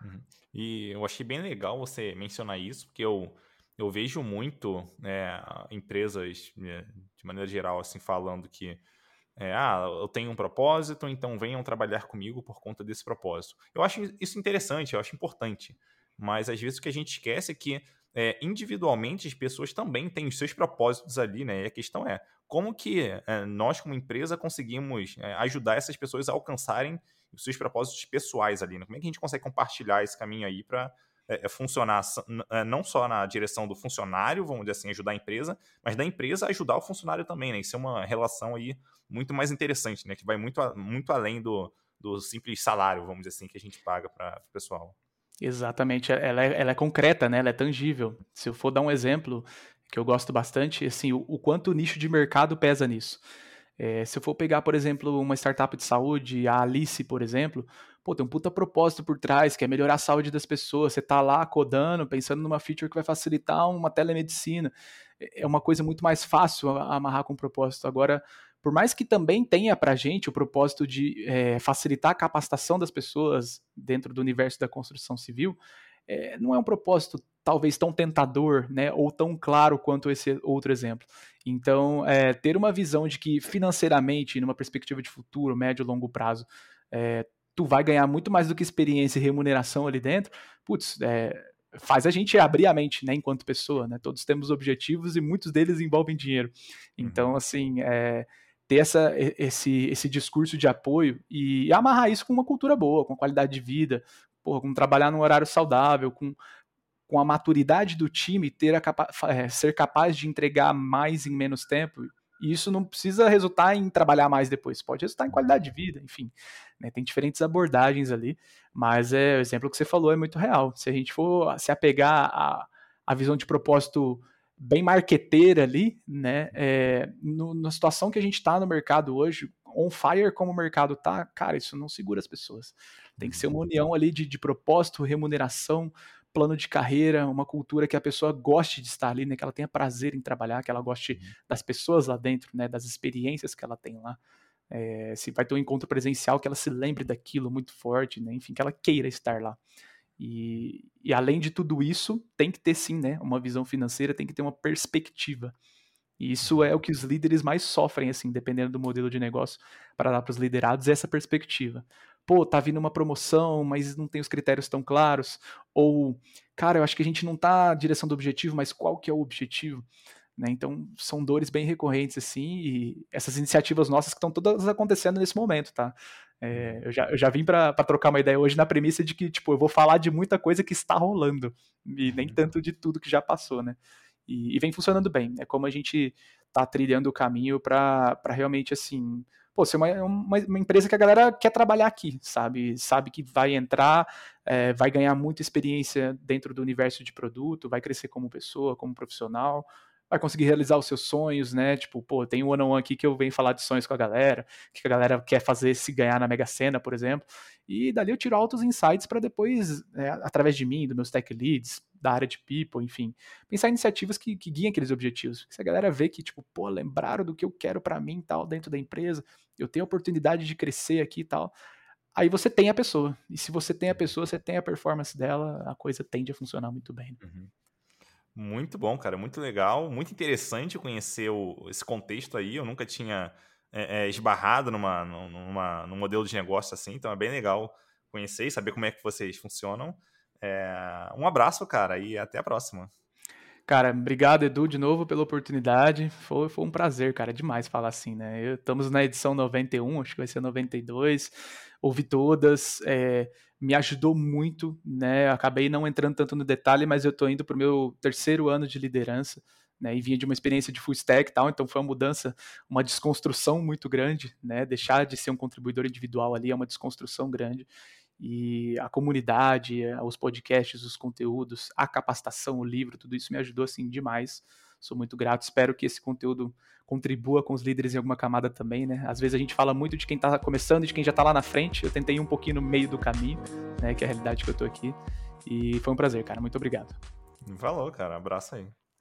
E eu achei bem legal você mencionar isso, porque eu vejo muito empresas, de maneira geral, assim, falando que eu tenho um propósito, então venham trabalhar comigo por conta desse propósito. Eu acho isso interessante, eu acho importante, mas às vezes o que a gente esquece é que individualmente as pessoas também têm os seus propósitos ali, né? E a questão é como que nós, como empresa, conseguimos ajudar essas pessoas a alcançarem os seus propósitos pessoais ali, né? Como é que a gente consegue compartilhar esse caminho aí para funcionar não só na direção do funcionário, vamos dizer assim, ajudar a empresa, mas da empresa ajudar o funcionário também, né? Isso é uma relação aí muito mais interessante, né? Que vai muito além do simples salário, vamos dizer assim, que a gente paga para o pessoal. Exatamente, ela é concreta, né? Ela é tangível. Se eu for dar um exemplo que eu gosto bastante, assim, o quanto o nicho de mercado pesa nisso. Se eu for pegar, por exemplo, uma startup de saúde, a Alice, por exemplo, tem um puta propósito por trás, que é melhorar a saúde das pessoas. Você tá lá codando, pensando numa feature que vai facilitar uma telemedicina. É uma coisa muito mais fácil amarrar com o propósito. Agora, por mais que também tenha pra gente o propósito de facilitar a capacitação das pessoas dentro do universo da construção civil, não é um propósito talvez tão tentador, né, ou tão claro quanto esse outro exemplo. Então, ter uma visão de que financeiramente, numa perspectiva de futuro, médio e longo prazo, tu vai ganhar muito mais do que experiência e remuneração ali dentro, putz, faz a gente abrir a mente, né, enquanto pessoa, né? Todos temos objetivos e muitos deles envolvem dinheiro. Então, assim, ter esse discurso de apoio e amarrar isso com uma cultura boa, com qualidade de vida, com trabalhar num horário saudável, com a maturidade do time, ser capaz de entregar mais em menos tempo. E isso não precisa resultar em trabalhar mais depois, pode resultar em qualidade de vida, enfim, né, tem diferentes abordagens ali, mas o exemplo que você falou é muito real. Se a gente for se apegar à visão de propósito bem marqueteira ali, né, na situação que a gente está no mercado hoje, on fire como o mercado tá, cara, isso não segura as pessoas. Tem que ser uma união ali de propósito, remuneração, plano de carreira, uma cultura que a pessoa goste de estar ali, né, que ela tenha prazer em trabalhar, que ela goste das pessoas lá dentro, né, das experiências que ela tem lá. Se vai ter um encontro presencial, que ela se lembre daquilo muito forte, né, enfim, que ela queira estar lá. E além de tudo isso, tem que ter sim, né, uma visão financeira, tem que ter uma perspectiva. E isso é o que os líderes mais sofrem, assim, dependendo do modelo de negócio, para dar para os liderados essa perspectiva. Pô, tá vindo uma promoção, mas não tem os critérios tão claros. Ou, cara, eu acho que a gente não tá na direção do objetivo, mas qual que é o objetivo? Né? Então, são dores bem recorrentes, assim, e essas iniciativas nossas que estão todas acontecendo nesse momento, tá? Eu já vim para trocar uma ideia hoje na premissa de que, tipo, eu vou falar de muita coisa que está rolando, e nem tanto de tudo que já passou, né? E vem funcionando bem. É como a gente tá trilhando o caminho para realmente, assim, ser uma empresa que a galera quer trabalhar aqui, sabe? Sabe que vai entrar, vai ganhar muita experiência dentro do universo de produto, vai crescer como pessoa, como profissional, vai conseguir realizar os seus sonhos, né? Tipo, tem um one-on-one aqui que eu venho falar de sonhos com a galera, que a galera quer fazer se ganhar na Mega Sena, por exemplo, e dali eu tiro altos insights para depois, através de mim, dos meus tech leads, da área de people, enfim, pensar em iniciativas que guiem aqueles objetivos. Se a galera vê que, tipo, lembraram do que eu quero para mim, tal, dentro da empresa, eu tenho a oportunidade de crescer aqui e tal, aí você tem a pessoa. E se você tem a pessoa, você tem a performance dela, a coisa tende a funcionar muito bem. Muito bom, cara, muito legal, muito interessante conhecer esse contexto aí, eu nunca tinha esbarrado num modelo de negócio assim, então é bem legal conhecer e saber como é que vocês funcionam. Um abraço, cara, e até a próxima. Cara, obrigado, Edu, de novo pela oportunidade. Foi um prazer, cara, demais falar assim, né? Estamos na edição 91, acho que vai ser 92. Ouvi todas, me ajudou muito, né? Acabei não entrando tanto no detalhe, mas eu tô indo pro meu 3º ano de liderança, né? E vinha de uma experiência de full stack e tal, então foi uma mudança, uma desconstrução muito grande, né? Deixar de ser um contribuidor individual ali é uma desconstrução grande. E a comunidade, os podcasts, os conteúdos, a capacitação, o livro, tudo isso me ajudou assim demais. Sou muito grato, espero que esse conteúdo contribua com os líderes em alguma camada também, né? Às vezes a gente fala muito de quem está começando e de quem já está lá na frente. Eu tentei ir um pouquinho no meio do caminho, né? Que é a realidade que eu tô aqui. E foi um prazer, cara. Muito obrigado. Falou, cara. Abraço aí.